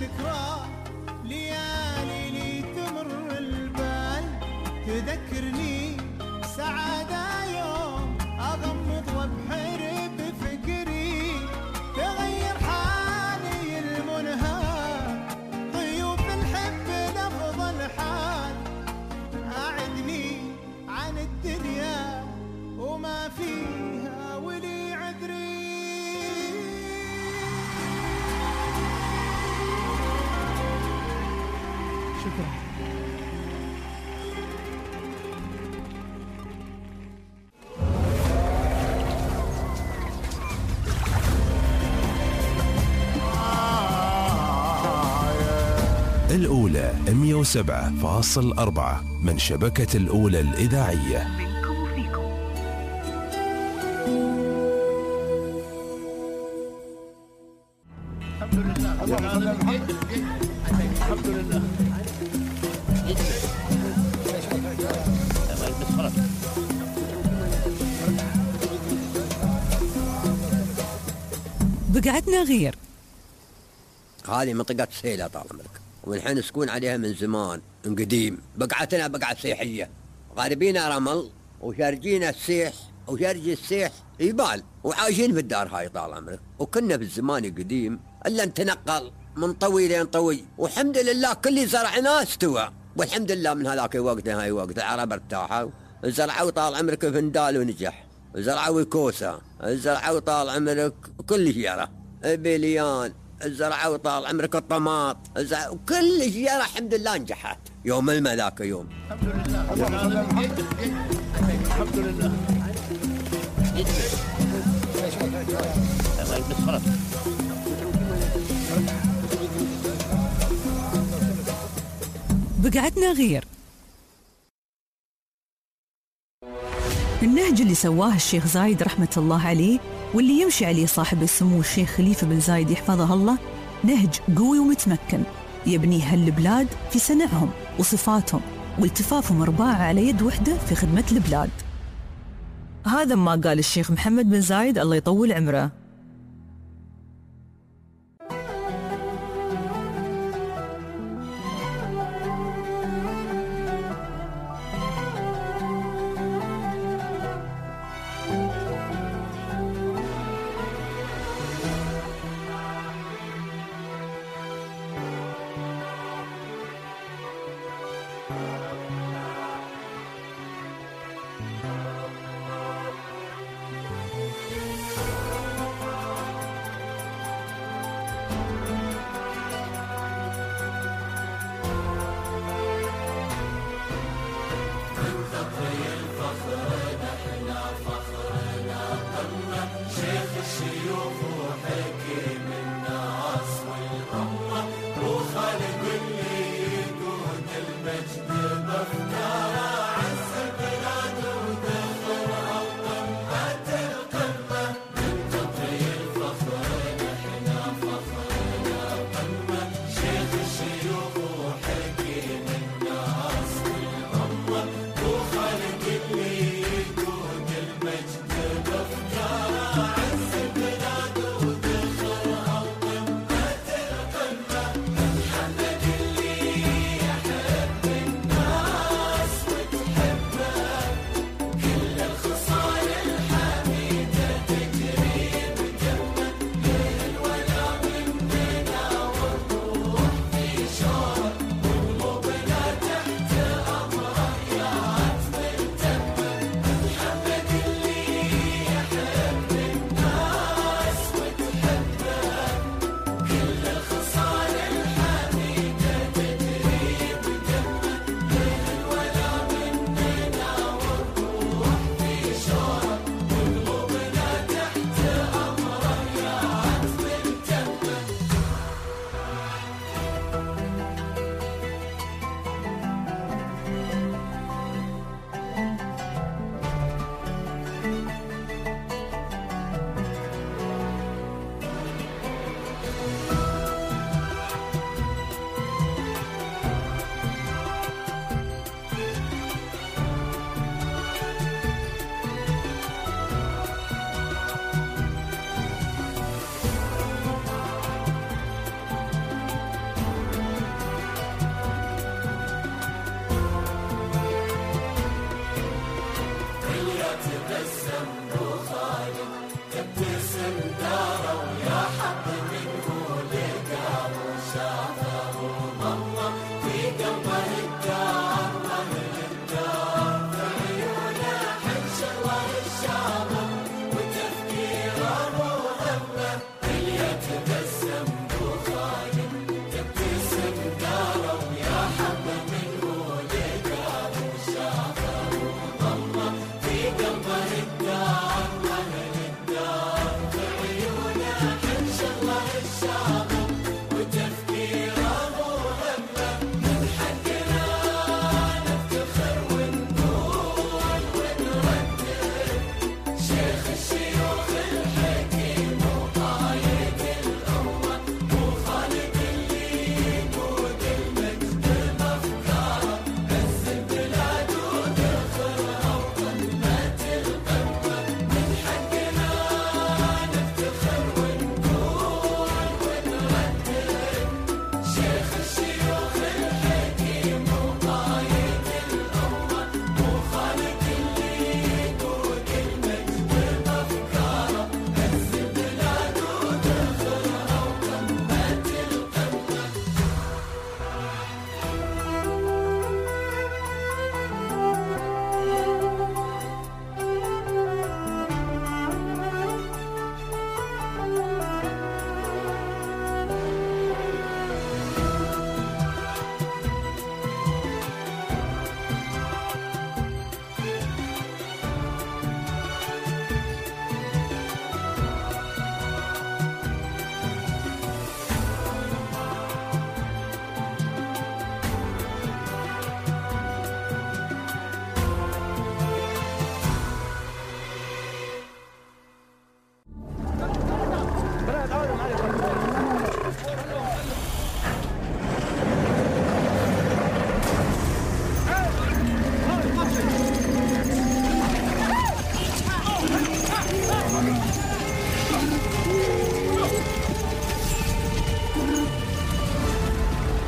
تكرار ليالي لي تمر البال تذكرني سعادة يوم أغمض وابحر بفكري تغير حالي المنهار ضيوف الحب لفظ الحال أعدني عن الدنيا وما فيها ولي عذري. شكرا. الأولى 107.4 من شبكة الأولى الإذاعية. الحمد لله. بقعتنا غير. هذه منطقة سيلة طال عمرك، ونحن نسكن عليها من زمان من قديم. بقعتنا بقعة سيحية، غاربينا رمل وشارجين السيح وشارج السيح يبال، وعايشين في الدار هاي طال عمرك. وكنا في الزمان القديم الا نتنقل من طوي لين طوي، والحمد لله كل زرعناه استوى، والحمد لله من هذاك الوقت هاي وقت العرب ارتاحوا، زرعوا طال عمرك فندال ونجح، زرعوا كوسه، زرعوا طال عمرك كل شيره، بليان، زرعوا طال عمرك الطماط، وكل شيره الحمد لله نجحت. يوم الملاك يوم الحمد لله. الحمد لله. بقعتنا غير. النهج اللي سواه الشيخ زايد رحمة الله عليه واللي يمشي عليه صاحب السمو الشيخ خليفة بن زايد يحفظه الله نهج قوي ومتمكن يبني هالبلاد في صنعهم وصفاتهم والتفافهم أرباع على يد وحدة في خدمة البلاد. هذا ما قال الشيخ محمد بن زايد الله يطول عمره.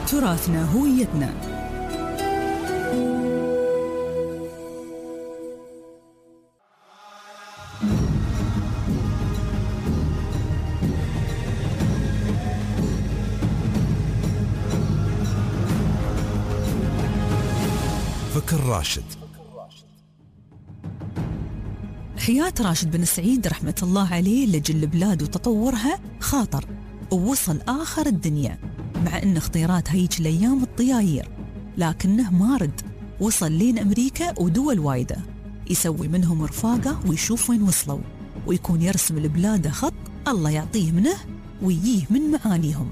تراثنا هويتنا. فكر راشد. حياة راشد بن سعيد رحمة الله عليه لجل البلاد وتطورها خاطر ووصل آخر الدنيا، مع أن اختيارات هيج الأيام الطياير، لكنه ما رد، وصل لين أمريكا ودول وايدة، يسوي منهم رفاقة ويشوف وين وصلوا، ويكون يرسم البلاد خط الله يعطيه منه ويجيه من معانيهم.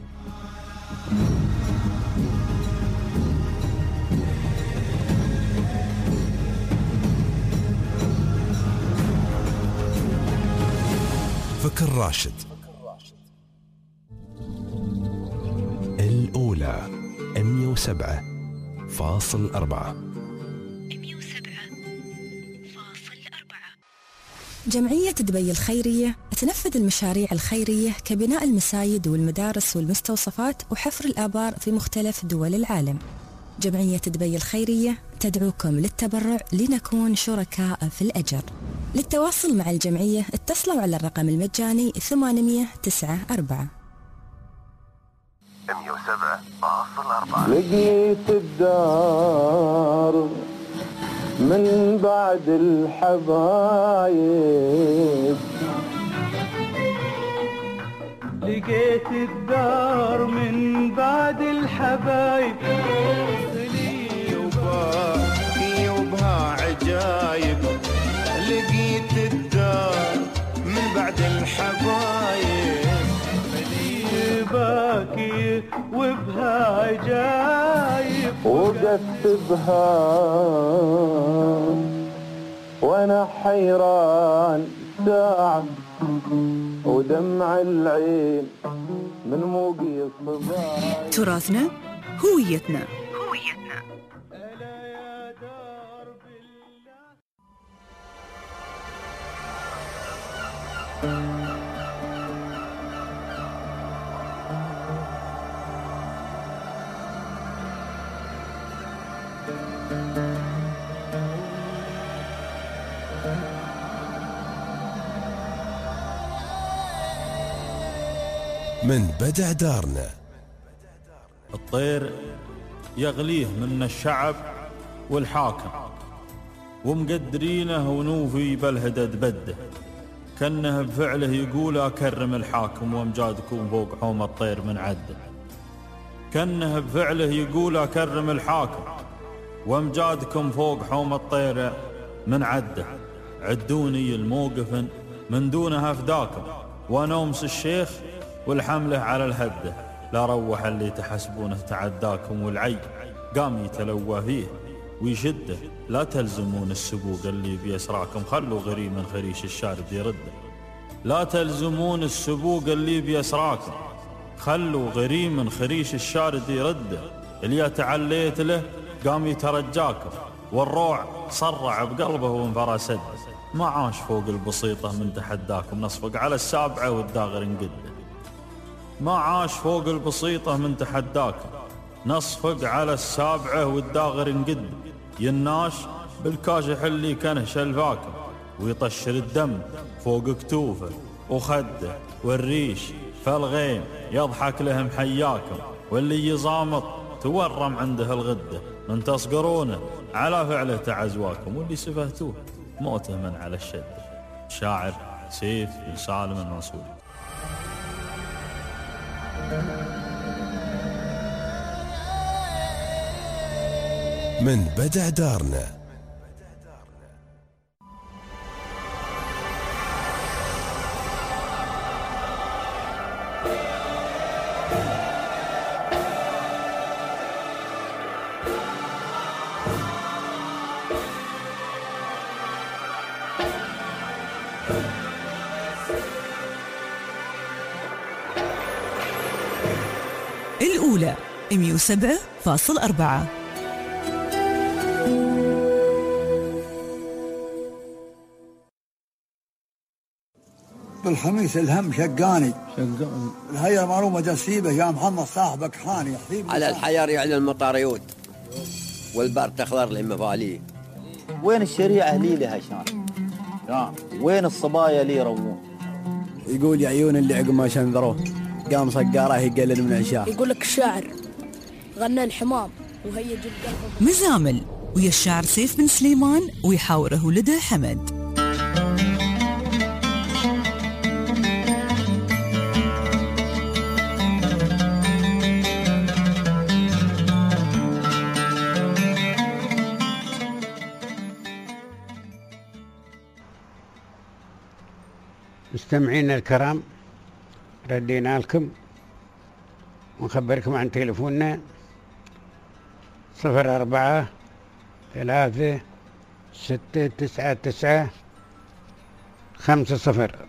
فكر راشد. الأولى 107.4. جمعية دبي الخيرية تنفذ المشاريع الخيرية كبناء المساجد والمدارس والمستوصفات وحفر الآبار في مختلف دول العالم. جمعية دبي الخيرية تدعوكم للتبرع لنكون شركاء في الأجر. للتواصل مع الجمعية اتصلوا على الرقم المجاني 894. 107.4. لقيت الدار من بعد الحبايب، لقيت الدار من بعد الحبايب، لي وباكي وبها عجايب، لقيت الدار من بعد الحبايب، لي باكي وبها عجايب، وقفت بها وانا حيران ساعة، ودمع العين من موقي الصباح. تراثنا هويتنا. من بدع دارنا. الطير يغليه من الشعب والحاكم، ومقدرينه ونوفي بالهدد بده، كأنه بفعله يقول أكرم الحاكم وامجادكم فوق حوم الطير من عده، كأنه بفعله يقول أكرم الحاكم وامجادكم فوق حوم الطير من عده، عدوني الموقف من دونها فداكم، ونومس الشيخ والحمله على الهده، لا روح اللي تحسبونه تعداكم، والعي قام يتلوى فيه ويشده، لا تلزمون السبوق اللي بيسراكم، خلوا غريم من خريش الشارد يرده، لا تلزمون السبوق اللي بيسراكم، خلوا غريم من خريش الشارد يرده، اللي تعليت له قام يترجاكم، والروع صرع بقلبه وانفرسده، ما عاش فوق البسيطة من تحداكم، نصفق على السابعة والداغر انقده، ما عاش فوق البسيطة من تحداكم، نصفق على السابعة والداغر انقده، يناش بالكاشح اللي كان شلفاكم، ويطشر الدم فوق كتوفه وخده والريش فالغيم، يضحك لهم حياكم، واللي يزامط تورم عنده الغده، من تصقرونه على فعله تعزواكم، واللي سفهتوه موته من على الشده. شاعر سيف بن سالم المنصوري. من بدع دارنا. الأولى 107.4. بالخميس الهم شقاني الهيا معلومة جسيبة يا محمد صاحبك حاني على الحجر يعني المطاريود والبر تخضر لي مفاليه. وين الشريعة لي لها شان؟ وين الصبايا لي روون؟ يقول يا عيون اللي عقب ما شنذروه قام صقاره يقلل من عشاه. يقول لك الشاعر غنى الحمام وهي جد مزامل ويا الشاعر سيف بن سليمان ويحاوره ولده حمد. مستمعينا الكرام، ردينا لكم ونخبركم عن تليفوننا 04 3 6 9 9 5 0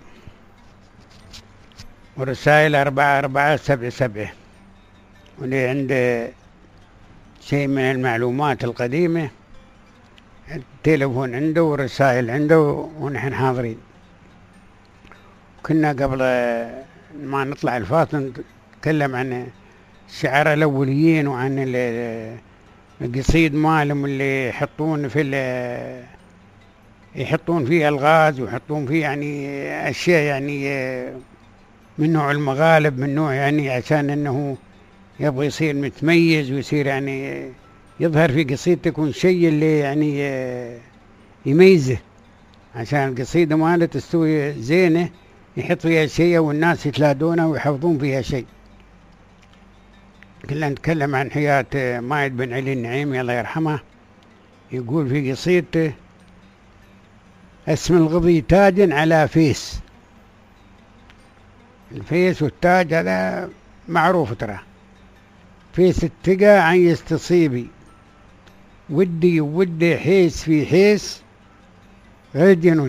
ورسائل 4477. واللي عنده شيء من المعلومات القديمة التليفون عنده ورسائل عنده ونحن حاضرين. كنا قبل ما نطلع الفاصل نتكلم عن الشعراء الأوليين وعن القصيد مالهم اللي يحطون فيه ألغاز ويحطون فيه يعني أشياء يعني من نوع المغالب، من نوع يعني عشان أنه يبغى يصير متميز ويصير يعني يظهر في قصيدته يكون شيء اللي يعني يميزه، عشان القصيدة مالته تستوي زينة يحط فيها شيء والناس يتلادونها ويحفظون فيها شيء. كنا نتكلم عن حياة مايد بن علي النعيمي الله يرحمه. يقول في قصيدته: اسم الغضي تاج على فيس. الفيس والتاج هذا معروف ترى. فيس التقى عن يستصيبي، ودي حيس في حيس، غلجن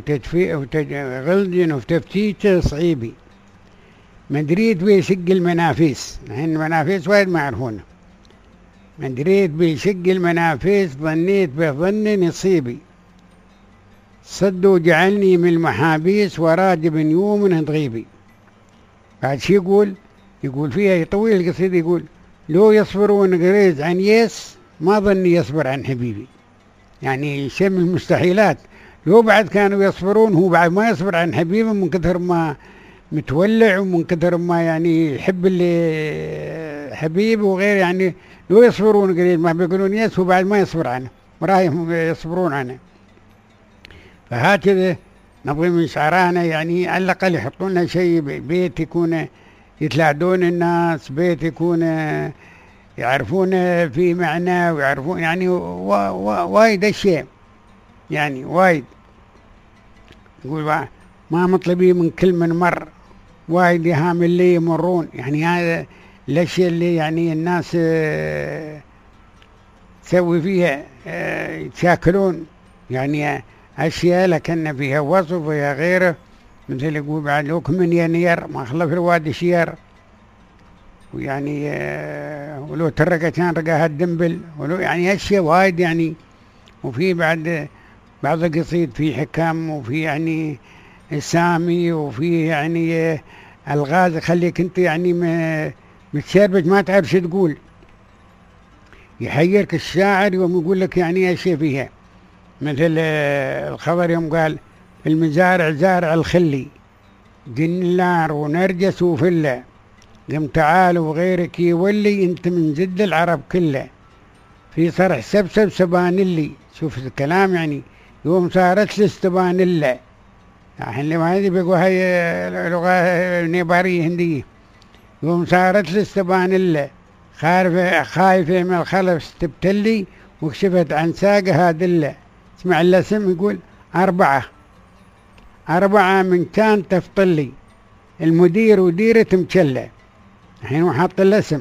وتفتيت صعيبي. مدريد بيشق المنافيس، الحين المنافيس وايد ما يعرفونه. مدريد بيشق المنافيس، ظنيت بظن نصيبي، صدوا جعلني من المحابيس، وراجب يوم تغيبي. بعد شي يقول فيها طويل القصيدة، يقول: لو يصبرون قريز عن يس، ما ظني يصبر عن حبيبي. يعني شيء من المستحيلات، لو بعد كانوا يصبرون هو بعد ما يصبر عن حبيبه من كثر ما متولع ومن كثر ما يعني يحب اللي حبيبه وغير، يعني لو يصبرون قليل ما بيقولون يس هو بعد ما يصبر عنه وراهم يصبرون عنه. فهكذا نبغي من شعرانا يعني على الأقل يحطون لنا شيء، بيت يكون يتلاعدون الناس، بيت يكون يعرفون في معنى ويعرفون يعني وايد أشياء، يعني وايد. يقول: ما مطلبي من كل من مر، وايد يهام اللي يمرون. يعني هذا الاشياء اللي يعني الناس تسوي فيها يتشاكلون، يعني اشياء لكن فيها وصف وفيها غيره. مثل يقول بعد: لوك من ينير ما خلف الوادي شير، ويعني ولو ترقى كان رقاها الدنبل، ولو يعني اشياء وايد يعني. وفي بعض القصيد في حكم وفي يعني سامي وفي يعني الغاز يخليك انت يعني متشربج ما تعرف شو تقول. يحيرك الشاعر يوم يقول لك يعني اشياء فيها. مثل الخبر يوم قال: في المزارع زارع الخلي، جنلار ونرجس وفله، قم تعال وغيرك يولي، انت من زد العرب كله، في صرح سبسب سبانلي. شوف الكلام يعني، يوم صارت الاستبانلة. الحين لما هذه بيقول هاي لغة نيبارية هندية. يوم صارت الاستبانلة، خايفة من الخلف استبتلي، وكشفت عن ساقها دلة. اسمع الاسم يقول: 4 من كان تفطلي، المدير وديرة مشلة. الحين وحط الاسم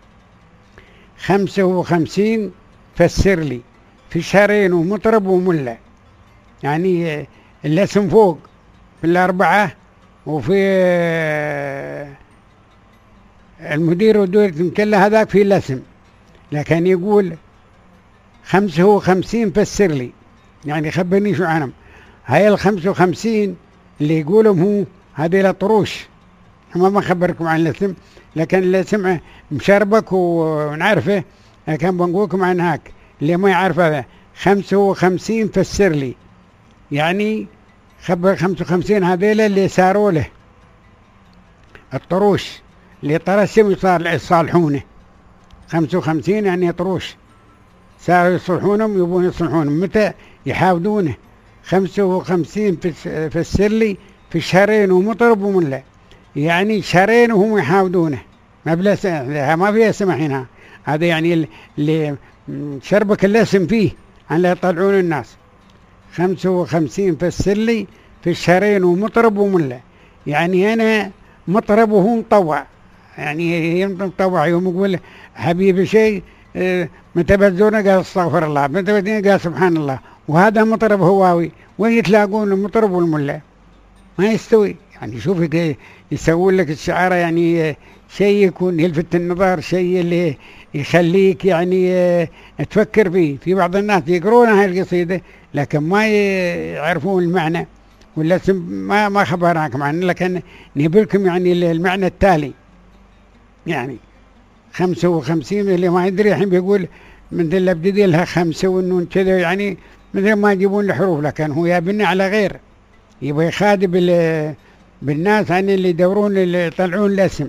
55 فسر لي، في شهرين ومطرب وملة. يعني الاسم فوق في 4 وفي المدير وديرة مشلة هذاك في الاسم، لكن يقول 55 فسر لي، يعني خبرني شو عنهم. هاي 55 اللي يقولهم هو هذه الطروش. ما خبركم عن الاسم، لكن الاسم مشربك ونعرفه، لكن بنقولكم عن هاك اللي ما يعرف هذا. 55 فسر لي، يعني خبر 55 هذيل اللي ساروا له الطروش اللي طرسم يصالحونه. 55 يعني طروش صاروا يصلحونهم، يبون يصلحونهم. متى يحاودونه؟ 55 فسر لي في شهرين ومطرب وملا، يعني شهرين وهم يحاودونه، ما بلا ما فيها سمح هنا. هذا يعني اللي شربك اللسم فيه عن لا يطلعون الناس. 55 فسر لي في الشهرين ومطرب وملا، يعني أنا مطرب وهو مطوع، يعني مطوع. يوم يقول حبيبي شيء متى بتزورنا قال استغفر الله، متى بدينا قال سبحان الله، وهذا مطرب هواوي. وين يتلاقون المطرب والملا؟ ما يستوي. يعني شوف يسوون لك الشعارة، يعني شيء يكون يلفت النظر، شيء اللي يخليك يعني تفكر فيه. في بعض الناس يقرون هاي القصيدة لكن ما يعرفون المعنى، ولا ما خبرناكم عنه، لكن نبيلكم يعني المعنى التالي. يعني 55 اللي ما يدري الحين بيقول من ذي اللي بدي لها 5 والنون كذا، يعني مثل ما يجيبون الحروف، لكن هو يبني على غير، يبغى يخادم بالناس عن اللي يدورون اللي يطلعون الاسم.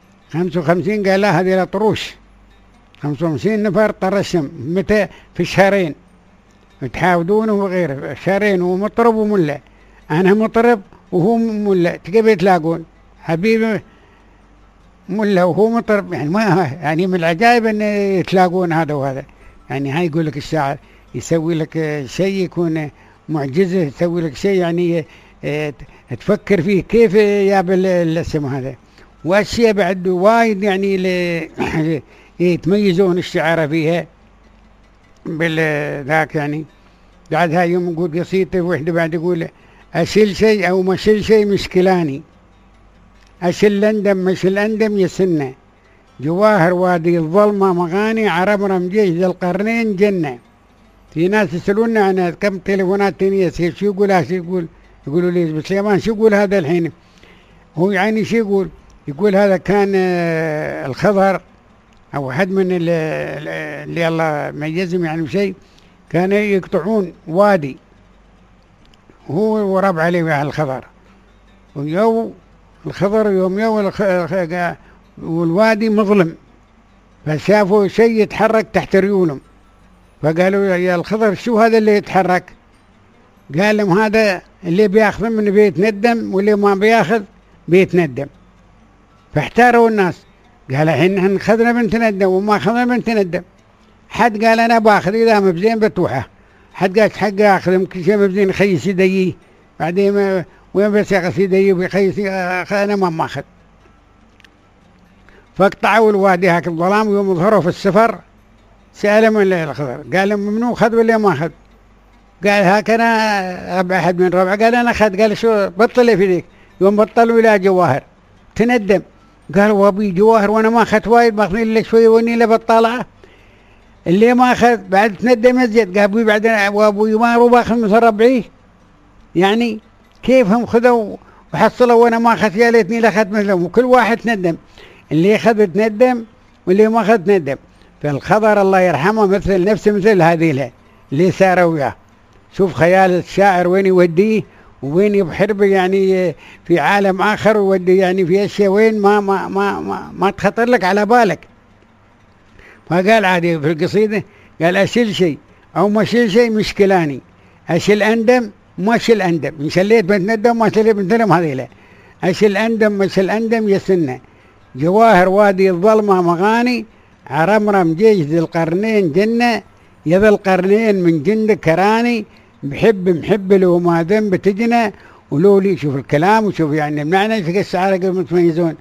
55 قال لا هذه الطروش، 55 نفر طرشم. متى؟ في شهرين تحاودونه وغيره، شهرين ومطرب وملا. أنا مطرب وهو ملا، كيف يتلاقون؟ حبيبي ملا وهو مطرب، يعني ما يعني من العجائب أن يتلاقون هذا وهذا. يعني هاي يقول لك الشاعر يسوي لك شيء يكون معجزة، يسوي لك شيء يعني تفكر فيه كيف ياب الاسم هذا. وأشياء بعد وايد يعني يتميزون الشعراء فيها بالذاك. يعني بعد هاي يوم يقول قصيدة وحده بعد يقول أشيل شيء أو ما شيل شيء مشكلاني، أشيل أندم مشيل أندم يسنة، جواهر وادي الظلمة مغاني، عرمرم جيش ذي القرنين جنة. في ناس يسألونا عن كم تليفونات تانية شو يقول، شو يقول؟ يقولوا لي سليمان شو يقول هذا الحين؟ هو يعني شو يقول هذا كان الخضر أو حد من اللي الله ميزهم يعني بشيء، كانوا يقطعون وادي هو ورب عليه الخضر، الخضر يوم والوادي مظلم، فشافوا شيء يتحرك تحت ريولهم، فقالوا يا الخضر شو هذا اللي يتحرك؟ قال لهم هذا اللي بياخذ من بيتندم واللي ما بياخذ بيتندم. فاحتاروا الناس، قال الحين احنا خذنا بنتندم وما خذنا بنتندم. حد قال انا باخذ اذا مبزين بتوحه، حد قال حق اخذ يمكن شيء مبزين خيس يدي، بعدين وين بس ياخذ يدي بخيس انا ما اخذ. فاقطعوا الوادي هاك الظلام، ويوم ظهروا في السفر سألوا من الخضر، قال لهم منو خذ ولا ما اخذ؟ قال هكذا ربع أحد من ربع، قال أنا أخذ. قال شو بطل في ذيك؟ يوم بطلوا إلى جواهر تندم، قال وابي جواهر وأنا ما أخذت وايد، باخذني إلا شوية وإني لا بطلعه. اللي ما أخذ بعد تندم أزيد، قال أبوي بعدين وأبوي ما هو باخذ مثل ربعيه. يعني كيف هم خذوا وحصلوا وأنا ما أخذت، يا ليتني لأخذت مثلهم. وكل واحد تندم، اللي أخذ تندم واللي ما أخذ تندم. فالخضر الله يرحمه مثل هذه اللي ساروا وياه. شوف خيال الشاعر وين يوديه وين يبحر يعني في عالم آخر، ويودي يعني في أشياء وين ما تخطر لك على بالك. فقال عادي في القصيدة، قال أشيل شيء أو ما أشيل شيء مشكلاني، أشيل أندم ما أشيل أندم، إن شليت بتندم ما شليت بتندم، هذه لا. أشيل أندم ما أشيل أندم يسنة، جواهر وادي الظلمة مغاني، عرمرم جيش ذي القرنين جنة، يا ذا القرنين من جند كراني، محب له ما ذنب تجنى ولولي. شوف الكلام وشوف يعني المعنى في الشعراء قبل متميزون.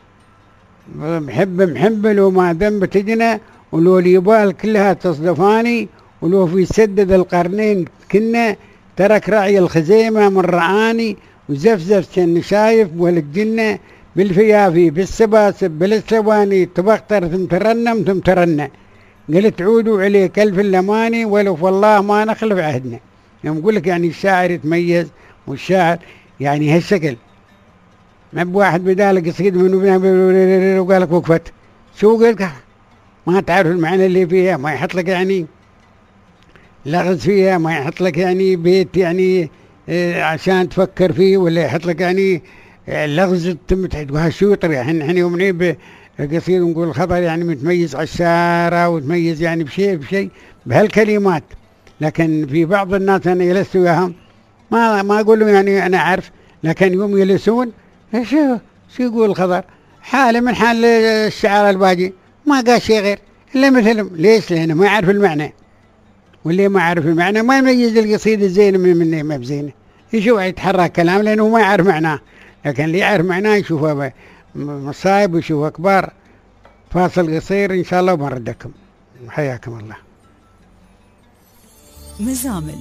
محب له ما ذنب تجنى ولولي يبال كلها تصدفاني، ولو في سدد القرنين كنا ترك رعي الخزيمة من رعاني، وزفزف كان شايف والجنة بالفيافي بالسباسب بالسواني، تبختر ثم ترنم ثم ترنى، قلت عودوا عليك ألف اللماني ولو والله ما نخلف عهدنا. يوم يقول لك يعني الشاعر يتميز، والشاعر يعني هالشكل ما بواحد بدال قصيد من وقال لك وقفت. شو قلت؟ ما تعرف المعنى اللي فيها، ما يحط لك يعني لغز فيها، ما يحط لك يعني بيت يعني عشان تفكر فيه، ولا يحط لك يعني لغز وهالشو طريقة. احنا يوم نجيب قصيد ونقول الخبر يعني متميز على الشارع وتميز يعني بشيء بهالكلمات. لكن في بعض الناس انا جلست وياهم ما اقول لهم يعني انا عارف، لكن يوم يجلسون شو يقول الخبر حاله من حال الشعر الباقي، ما قال شيء غير الا مثلهم. ليش؟ لانه ما يعرف المعنى، واللي ما يعرف المعنى ما يميز القصيده الزينه من ما بزينه، يشوف يتحرك كلام لانه ما يعرف معناه. لكن اللي يعرف معناه يشوفه مصايب ويشوفه كبار. فاصل قصير ان شاء الله وبنردكم. حياكم الله. مزامل.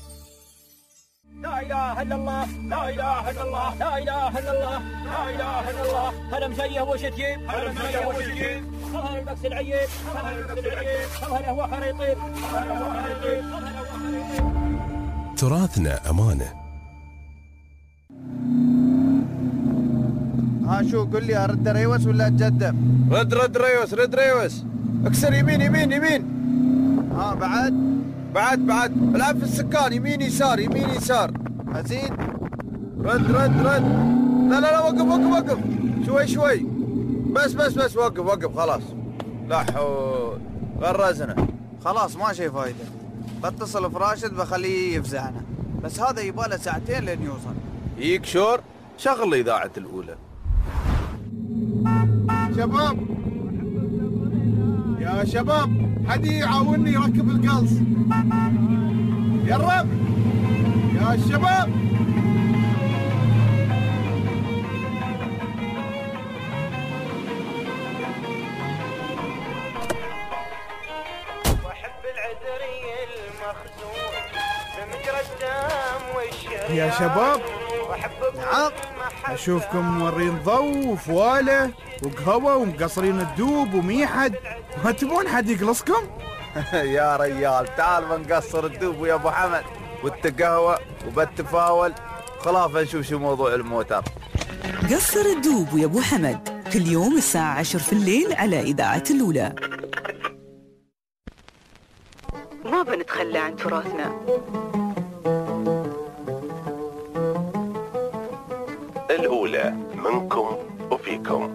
لا اله الا الله، لا اله الا الله، لا اله الا الله، لا اله الا الله. هلا مشيه وشتيب، هلا مشيه وشتيب، هلا البكس العيب، هلا البكس العيب، هلا هو خريطيب، هلا هو خريطيب، هلا هو خريطيب. تراثنا امانه. شو قل لي ارد ريوس ولا اتقدم؟ رد ريوس. اكسر يمين. بعد العب في السكان، يمين يسار. ازيد. رد. لا وقف. شوي. بس وقف خلاص. لا حول. غرزنا. خلاص ما شي فايده. بتصل براشد بخليه يفزعنا، بس هذا يباله ساعتين لين يوصل. يكشور شغل الاذاعه الاولى. يا شباب حد يعاونني يركب القلص. يا شباب. واحب العذري المخزون بمجرى الدم والشريان. يا شباب نعم، اشوفكم مورين ضو وفواله وقهوه ومقصرين الدوب وميحد، ما تبون حد يقلصكم؟ يا ريال تعال بنقصر الدوب ويا ابو حمد والتقهوه وبالتفاول. خلاص نشوف شو موضوع الموتر. قصر الدوب ويا ابو حمد كل يوم الساعة 10 في الليل على إذاعة الأولى. ما بنتخلى عن تراثنا. الأولى منكم وفيكم.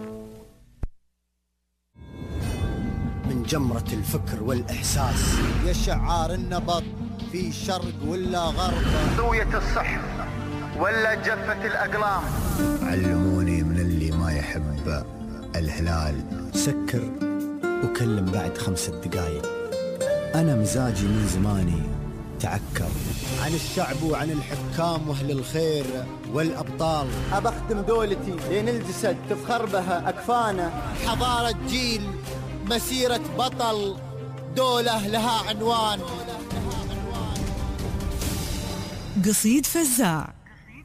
من جمرة الفكر والإحساس يا شعار النبض في شرق ولا غرب، ضوية الصح ولا جفة الأقلام. علموني من اللي ما يحب الهلال سكر وكلم بعد 5 دقايق. أنا مزاجي من زماني تعكر عن الشعب وعن الحكام واهل الخير والأبطال. أبختم دولتي لين الجسد تفخر بها أكفانا. حضارة جيل، مسيرة بطل، دولة لها عنوان. قصيد فزاع.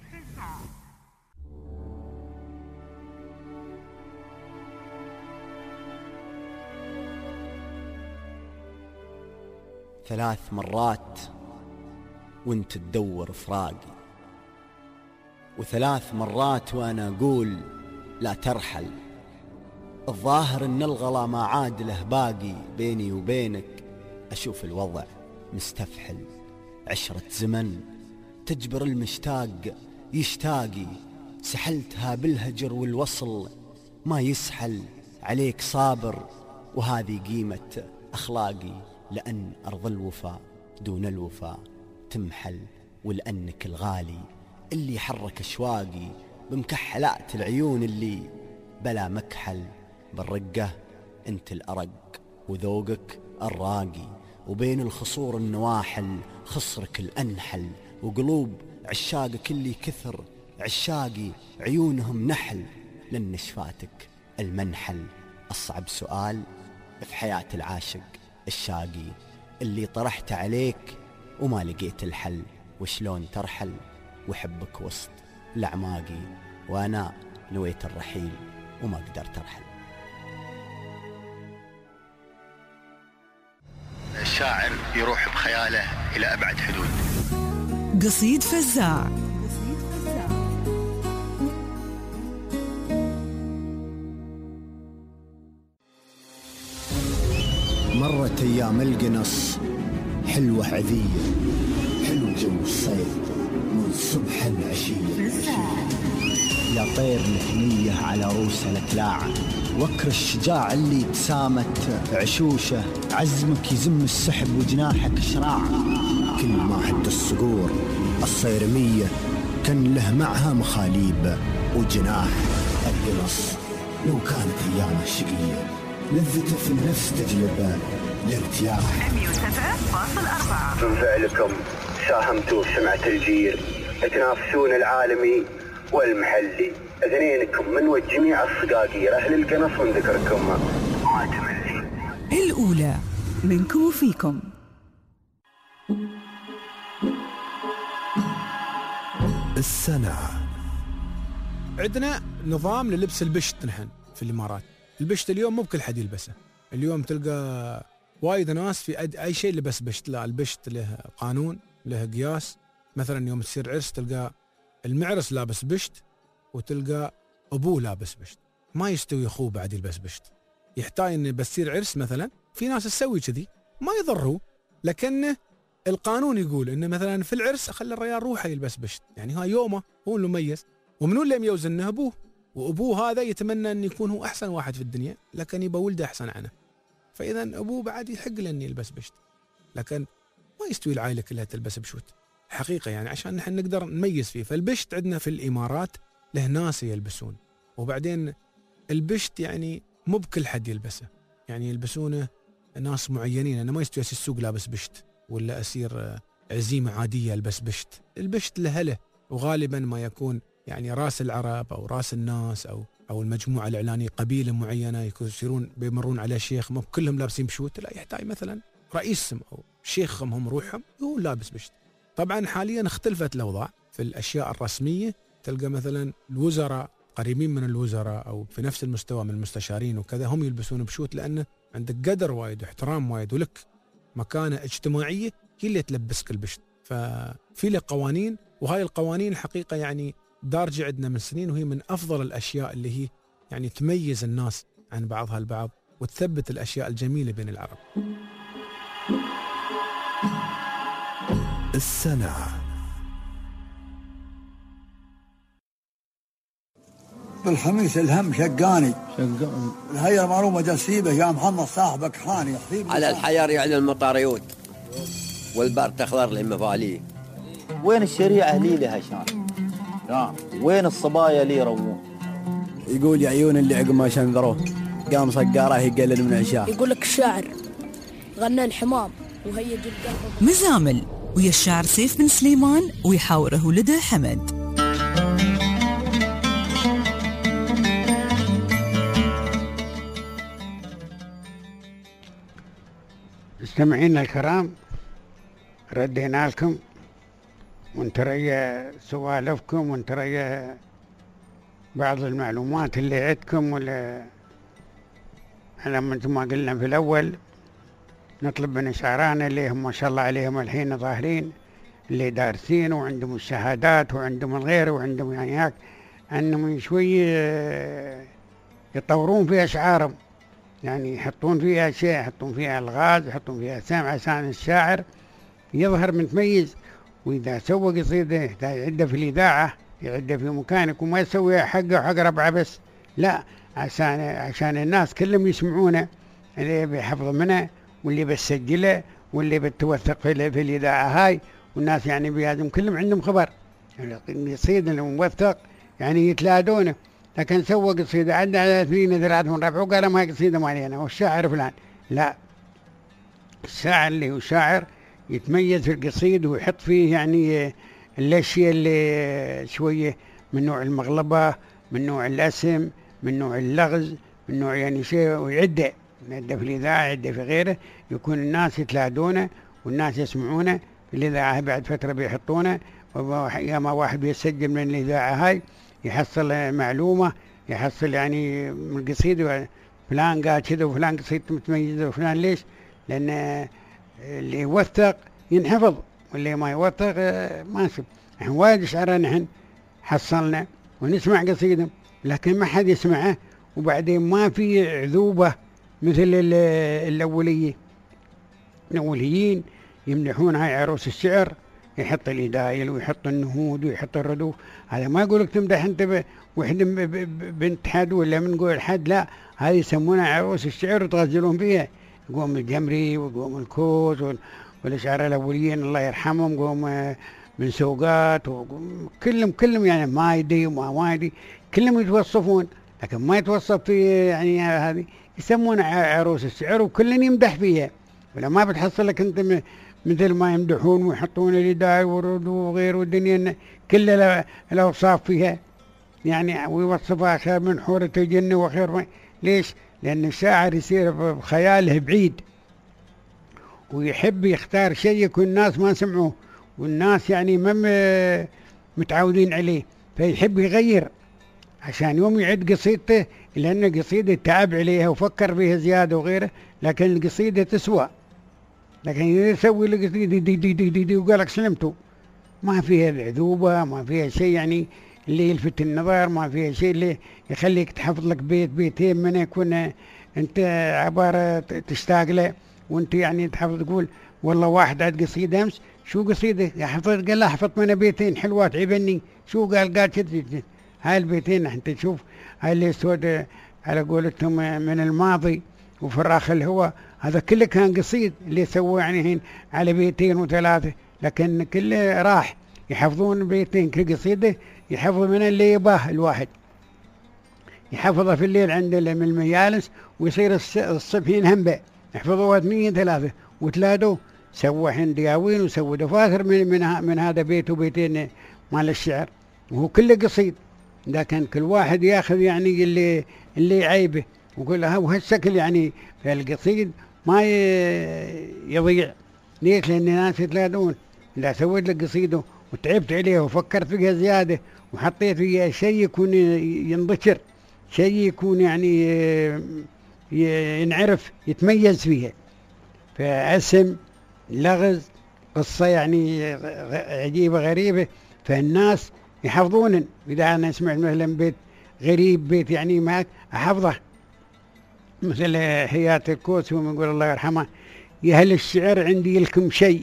ثلاث مرات وانت تدور فراقي، وثلاث مرات وانا اقول لا ترحل. الظاهر ان الغلا ما عاد له باقي بيني وبينك. اشوف الوضع مستفحل، عشرة زمن تجبر المشتاق يشتاقي. سحلتها بالهجر والوصل ما يسحل، عليك صابر وهذه قيمة أخلاقي. لأن أرض الوفاء دون الوفاء تمحل، ولأنك الغالي اللي حرك أشواقي. بمكحلات العيون اللي بلا مكحل، بالرقة انت الأرق وذوقك الراقي. وبين الخصور النواحل خصرك الأنحل، وقلوب عشاقك اللي كثر عشاقي عيونهم نحل. لن شفاتك المنحل. أصعب سؤال في حياة العاشق الشاقي، اللي طرحت عليك وما لقيت الحل. وشلون ترحل وحبك وسط الأعماقي، وأنا نويت الرحيل وما قدرت أرحل. الشاعر يروح بخياله إلى أبعد حدود. قصيد فزاع. مرت أيام القنص حلوة عذية، حلو جو الصيف من صبح العشية. يا طير نحنية على روس الأكلاع، وكر الشجاع اللي تسامت عشوشه، عزمك يزم السحب وجناحك شراع. كل ما حد الصقور الصيرمية كان له معها مخاليب وجناح. القنص لو كانت أيام الشقية لذته في النفس تجلب الارتياح. 107.4 من فعلكم ساهمتوا في سمعة الجير، تنافسون العالمي والمحلي. اثنينكم من وجميع الصقاقير أهل القنص من ذكركم ما تملي. الأولى منكم وفيكم. السنة عندنا نظام للبس البشت نحن في الإمارات. البشت اليوم مو بكل حد يلبسه. اليوم تلقى وايد ناس في أي شيء لبس بشت. لا، البشت له قانون، له قياس. مثلا يوم تصير عرس تلقى المعرس لابس بشت وتلقى أبوه لابس بشت. ما يستوي أخوه بعد يلبس بشت. يحتاج إن بس يصير عرس مثلا في ناس تسوي كذي ما يضروا، لكن القانون يقول إنه مثلا في العرس أخلي الرجال روحه يلبس بشت، يعني ها يومه هو المميز. ومنو اللي ميوزنه؟ أبوه. وأبوه هذا يتمنى أن يكون هو أحسن واحد في الدنيا، لكن يبقى ولده أحسن عنه. فإذا أبوه بعد يحق له أن يلبس بشت، لكن ما يستوي العائلة كلها تلبس بشوت حقيقة، يعني عشان نحن نقدر نميز فيه. فالبشت عندنا في الإمارات له ناس يلبسون، وبعدين البشت يعني مو بكل حد يلبسه، يعني يلبسونه ناس معينين. أنا ما يستوي أسير السوق لابس بشت، ولا أسير عزيمة عادية ألبس بشت. البشت له وغالبا ما يكون يعني راس العرب أو راس الناس أو المجموعة الإعلانية قبيلة معينة يصيرون بيمرون على شيخ، مو كلهم لابسين بشوت، لا يحتاج مثلا رئيسهم أو شيخهم هم روحهم هو لابس بشت. طبعا حاليا اختلفت الأوضاع في الأشياء الرسمية. تلقى مثلا الوزراء قريبين من الوزراء أو في نفس المستوى من المستشارين وكذا هم يلبسون بشوت، لأنه عندك قدر وايد واحترام وايد ولك مكانة اجتماعية هي اللي تلبسك البشت. ففي له قوانين، وهاي القوانين الحقيقة يعني دارجة عندنا من سنين، وهي من أفضل الأشياء اللي هي يعني تميز الناس عن بعضها البعض وتثبت الأشياء الجميلة بين العرب. السنة بالخميس الهم شقاني الهيا معلومة جسيبة يا محمد صاحبك حاني على الحيار يعني المطاريود والبر تخضر لي مفاليه. وين الشريعة لي لها شان؟ وين الصبايا لي روون؟ يقول يا عيون اللي عقب ما شنذروه قام صقاره يقلل من عشاه. يقول لك الشاعر غنى الحمام وهي جد مزامل ويا الشاعر سيف بن سليمان ويحاوره ولده حمد. مستمعينا الكرام، ردينا لكم ونتريا سوالفكم ونتريا بعض المعلومات اللي عندكم، ولا على ما قلنا في الأول نطلب من شعرانا اللي هم ما شاء الله عليهم الحين ظاهرين اللي دارسين وعندهم الشهادات وعندهم الغير وعندهم يعني هيك أنهم شوي يطورون في أشعارهم، يعني يحطون فيها شيء، يحطون فيها الغاز، يحطون فيها سمع عشان الشاعر يظهر متميز. وإذا سوى قصيدة يعده في الإذاعة، يعده في مكانك، وما يسوي حقه وحق ربعه بس، لا، عشان الناس كلهم يسمعونه، اللي بيحفظ منه واللي بيسجله واللي بتوثق في الإذاعة هاي، والناس يعني بيادم كلهم عندهم خبر. القصيدة اللي موثق يعني يتلادونه. لكن سوى قصيدة عدى على 2-3 من ربعه وقال ما هي قصيدة مالينا والشاعر فلان، لا، الشاعر اللي هو شاعر يتميز في القصيد ويحط فيه يعني الاشياء اللي شويه من نوع المغلبه، من نوع الاسم، من نوع اللغز، من نوع يعني شيء، ويعده في الاذاعه، يعده في غيره، يكون الناس يتلاقونه والناس يسمعونه في الاذاعه. بعد فتره بيحطونه، يا ما واحد بيسجل من الاذاعه هاي يحصل معلومه، يحصل يعني من القصيده فلان قال كذا وفلان قصيدته متميزه وفلان ليش؟ لان اللي يوثق ينحفظ واللي ما يوثق ما نسب. نحن وايد شعراء نحن حصلنا ونسمع قصيدهم، لكن ما حد يسمعه، وبعدين ما في عذوبة مثل الأولية. الأوليين يمدحون هاي عروس الشعر، يحط الإدايل ويحط النهود ويحط الردوف. هذا ما يقولك تمدح أنت وحدة بنت حد ولا من قول حد، لا، هذه يسمونها عروس الشعر وتغزلون فيها. يقوم الجمري ويقوم الكوز والأشعار الأوليين الله يرحمهم، يقوم من سوقات كلهم يعني مايدي وما مايدي كلهم يتوصفون، لكن ما يتوصف في يعني هذه يسمونها عروس الشعر وكلن يمدح فيها. ولا ما بتحصل لك أنت مثل ما يمدحون ويحطون الإداء والردو وغير والدنيا كل الأوصاف فيها يعني، ويوصفها خير من حورة الجنة وخير ما. ليش؟ لأن الشاعر يصير بخياله بعيد، ويحب يختار شيء يكون الناس ما سمعوه والناس يعني ما متعودين عليه، فيحب يغير عشان يوم يعد قصيدته، لأن قصيدة تعب عليها وفكر فيها زيادة وغيره، لكن القصيدة تسوى. لكن يسوي القصيدة دي وقال لك سلمته، ما فيها العذوبة، ما فيها شيء يعني اللي يلفت النظر، ما فيها شيء اللي يخليك تحفظ لك بيت بيتين من يكون انت عبارة تشتاق له، وانت يعني تحفظ تقول والله واحد عاد قصيدة امس، شو قصيدة حفظت؟ قال لا حفظت منها بيتين حلوات عيبني. شو قال كذا هاي البيتين انت تشوف هاي اللي سود على قولتهم من الماضي وفراخ الهوى، هذا كله كان قصيد اللي سووا يعني هين على بيتين وثلاثة، لكن كله راح يحفظون بيتين كل قصيدة يحفظ من اللي يباه الواحد، يحفظها في الليل عند من المجالس، ويصير الصبح ينهمبه يحفظوها 2 3 وتلادوا سووا حين دياوين وسووا دفاتر من هذا بيت وبيتين مال الشعر، وهو كله قصيد. لكن كل واحد ياخذ يعني اللي عيبه ويقول له وهالشكل يعني في القصيد ما يضيع. ليش؟ لأن الناس يتلادون. إذا سويت لك قصيده وتعبت عليه وفكرت فيها زيادة وحطيت فيها شيء يكون ينضشر، شيء يكون يعني ينعرف يتميز فيها، فاسم لغز قصة يعني عجيبة غريبة، فالناس يحفظون. إذا أنا سمعت مثلا بيت غريب بيت يعني معك أحفظه، مثل حياة الكوس ويقول الله يرحمه: يا أهل الشعر عندي لكم شيء،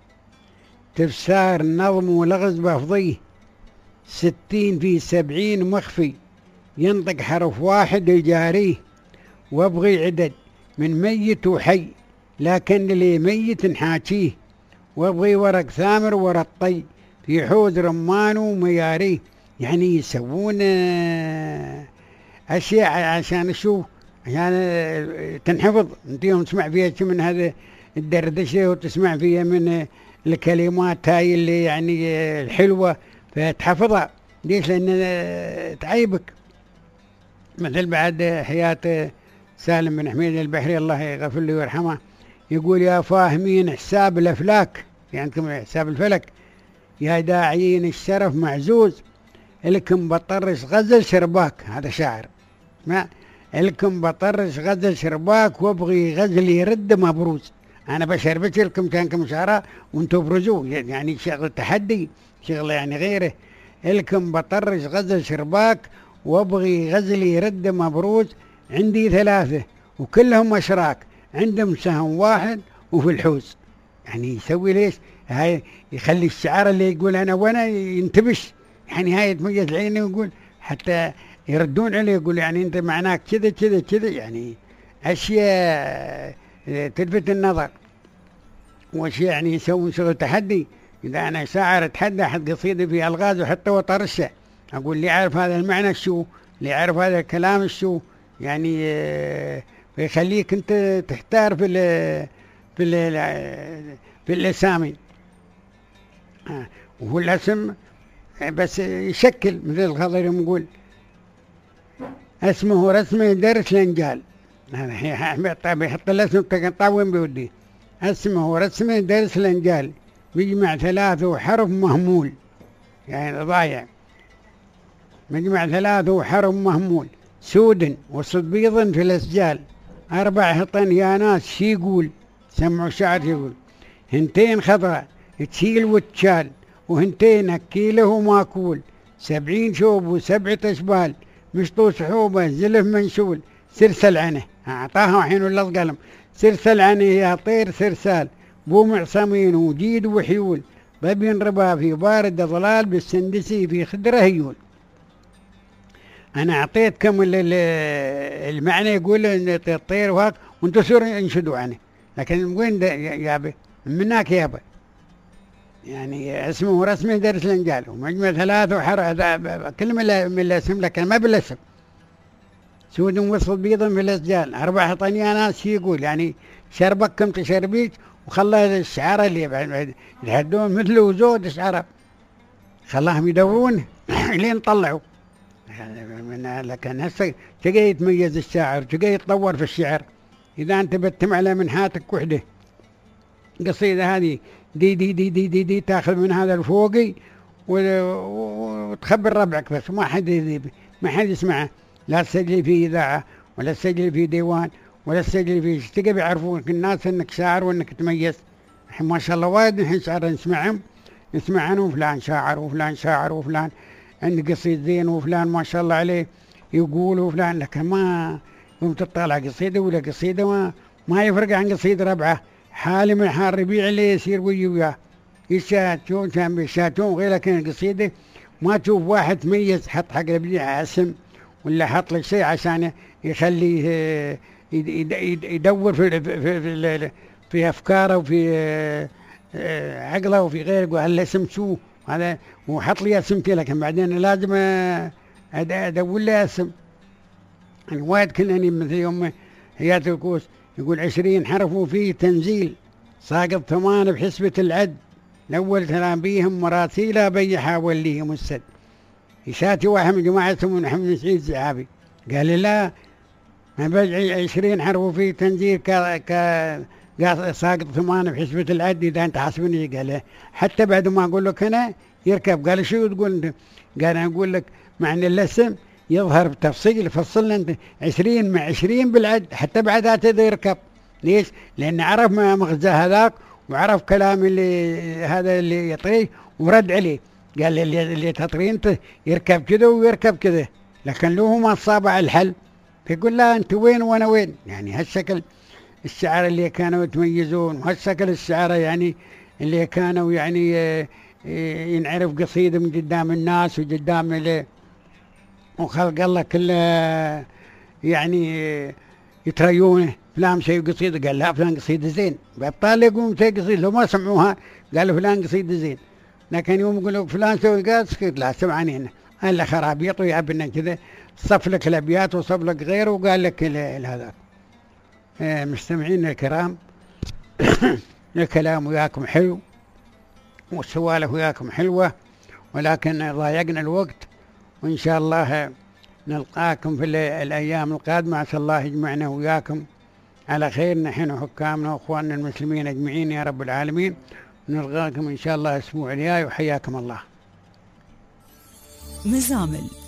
تفسار نظم ولغز بأفضيه، 60 في 70 مخفي، ينطق حرف واحد يجاريه، وابغي عدد من ميت وحي، لكن اللي ميت نحاكيه، وابغي ورق ثامر ورق طي، في حوز رمان ومياريه. يعني يسوون أشياء عشان شو، عشان تنحفظ. انت يوم تسمع فيها من هذا الدردشة وتسمع فيها من الكلمات هاي اللي يعني الحلوة فتحفظها. ليش؟ لأن تعيبك. مثل بعد حياة سالم بن حميد البحري الله يغفر له ويرحمه، يقول: يا فاهمين حساب الأفلاك، يعني حساب الفلك، يا داعيين الشرف معزوز، لكم بطرش غزل شرباك. هذا شاعر، ما لكم بطرش غزل شرباك، وابغي غزل يرد مبروز. أنا بشربت لكم كانكم شعراء وانتم برزوا، يعني شغل تحدي، شغل يعني غيره. لكم بطرش غزل شرباك، وابغي غزل يرد مبروز، عندي 3 وكلهم أشراك، عندهم سهم واحد وفي الحوز. يعني يسوي ليش؟ هاي يخلي الشعر اللي يقول أنا وأنا ينتبش، يعني هاي يتميز العين ويقول حتى يردون عليه، يقول يعني أنت معناك كذا كذا كذا، يعني أشياء تلفت النظر وأشياء يعني يسوون شغل تحدي. إذا أنا شاعر أتحدى أحد قصيدة في ألغاز وحتى وطرشة، أقول لي عارف هذا المعنى شو، اللي عارف هذا الكلام شو، يعني يخليك أنت تحتار في الأسامي. وهو الاسم بس يشكل، مثل الخضر يقول: اسمه رسمه درس لنجال. هذا بيحط الاسم تقطع وين بيوديه. اسمه رسمه درس لنجال، بيجمع 3 وحرف مهمول، يعني ضايع. مجمع 3 وحرف مهمول، سود وسط بيض في الاسجال، 4 هطن يا ناس شي يقول. سمعوا شعر يقول: 2 خضراء تشيل وتشال، وهنتين أكيله وماكول، 70 شوب و7 أشبال، مشطوس حوبة زلف منشول، سرسل عنه. أعطاها وحين ولا قلم سرسل عنه يا طير سرسال بو معصمين وجيد وحيول بابين ربافي بارد ضلال بالسندسي في خدره هيول. أنا أعطيتكم المعنى يقول إن الطير وهاك وأنتم سور انشدوا عنه، لكن وين يابا مناك يابا يعني اسمه رسمي درس الانجال ومجموع 3 وحر كل من الاسم، لكن ما بالاسم. سود وصل بيضا في الاسجال 4 طنيانات يقول يعني شربكم تشربيك وخلى الشعر اللي يحدون مثله وزود الشعر خلاهم يدورون لين طلعوا. لكن هسه تجي يتميز الشاعر، تجي يتطور في الشعر. إذا أنت بتم على منهاتك وحده قصيدة هذه دي دي دي دي دي, دي تاخذ من هذا الفوقي وتخبر ربعك بس، ما حد يسمعه، لا تسجلي في إذاعة ولا تسجلي في ديوان ولا تسجلي في تجي بيعرفونك الناس إنك شاعر وإنك تميز. الحين ما شاء الله وايد الحين شعر نسمع عنهم فلان شاعر وفلان شاعر وفلان عنده قصيد زين وفلان ما شاء الله عليه يقول وفلان، لكن ما يوم تطلع قصيدة ولا قصيدة ما يفرق عن قصيدة ربعه. حالي من حال ربيع اللي يصير وياه يشاتون كان بيشاتون غير، لكن القصيدة ما تشوف واحد تميز حط حق ربيع اسم ولا حط لك شيء عشان يخليه يدور في أفكاره وفي عقله وفي غيره، يقول هالاسم شو هذا وحط لي اسمتي، لكن بعدين لازم ادور له اسم. يعني وايد كنا مثل يوم حياة الكوس يقول 20 حرف وفيه تنزيل ساقط 8 بحسبة العد، الأول كلام بيهم مراسيله بيحا وليهم السد. يشاتي واحد من جماعة اسمه محمد سعيد زعابي قال لي لا ما بجي 20 حرف وفيه تنزيل ساقط 8 بحسبة العد إذا أنت حاسبني. قال حتى بعد ما أقول لك أنا يركب. قال شو تقول أنت؟ قال أنا أقول لك معنى الاسم يظهر بتفصيل فصلنا أنت 20 مع 20 بالعد حتى بعد هذا يركب. ليش؟ لأن عرف ما مغزى هذاك وعرف كلام هذا اللي يطريه ورد عليه. قال اللي تطريه أنت يركب كذا ويركب كذا، لكن له ما صابع الحل فيقول لا أنت وين وأنا وين. يعني هالشكل الشعر اللي كانوا يتميزون، وهالشكل الشعر يعني اللي كانوا يعني ينعرف قصيدة من قدام الناس وقدام وخلق الله كله يعني يتريونه فلان شيء قصيدة. قال لا فلان قصيدة زين، بأبطال يقوم شيء قصيدة لو ما سمعوها قالوا فلان قصيدة زين، لكن يوم يقولوا فلان سوي قال سكت لا سمعني هنا قال خرابيط ويعبنا كذا صف لك الأبيات وصف لك غيره وقال لك هذا. مستمعين الكرام الكلام وياكم حلو والسوالف وياكم حلوة، ولكن ضايقنا الوقت، وإن شاء الله نلقاكم في الأيام القادمة. عسى الله يجمعنا وياكم على خير نحن وحكامنا وأخواننا المسلمين أجمعين يا رب العالمين. نلقاكم إن شاء الله الأسبوع الجاي وحياكم الله. مزامل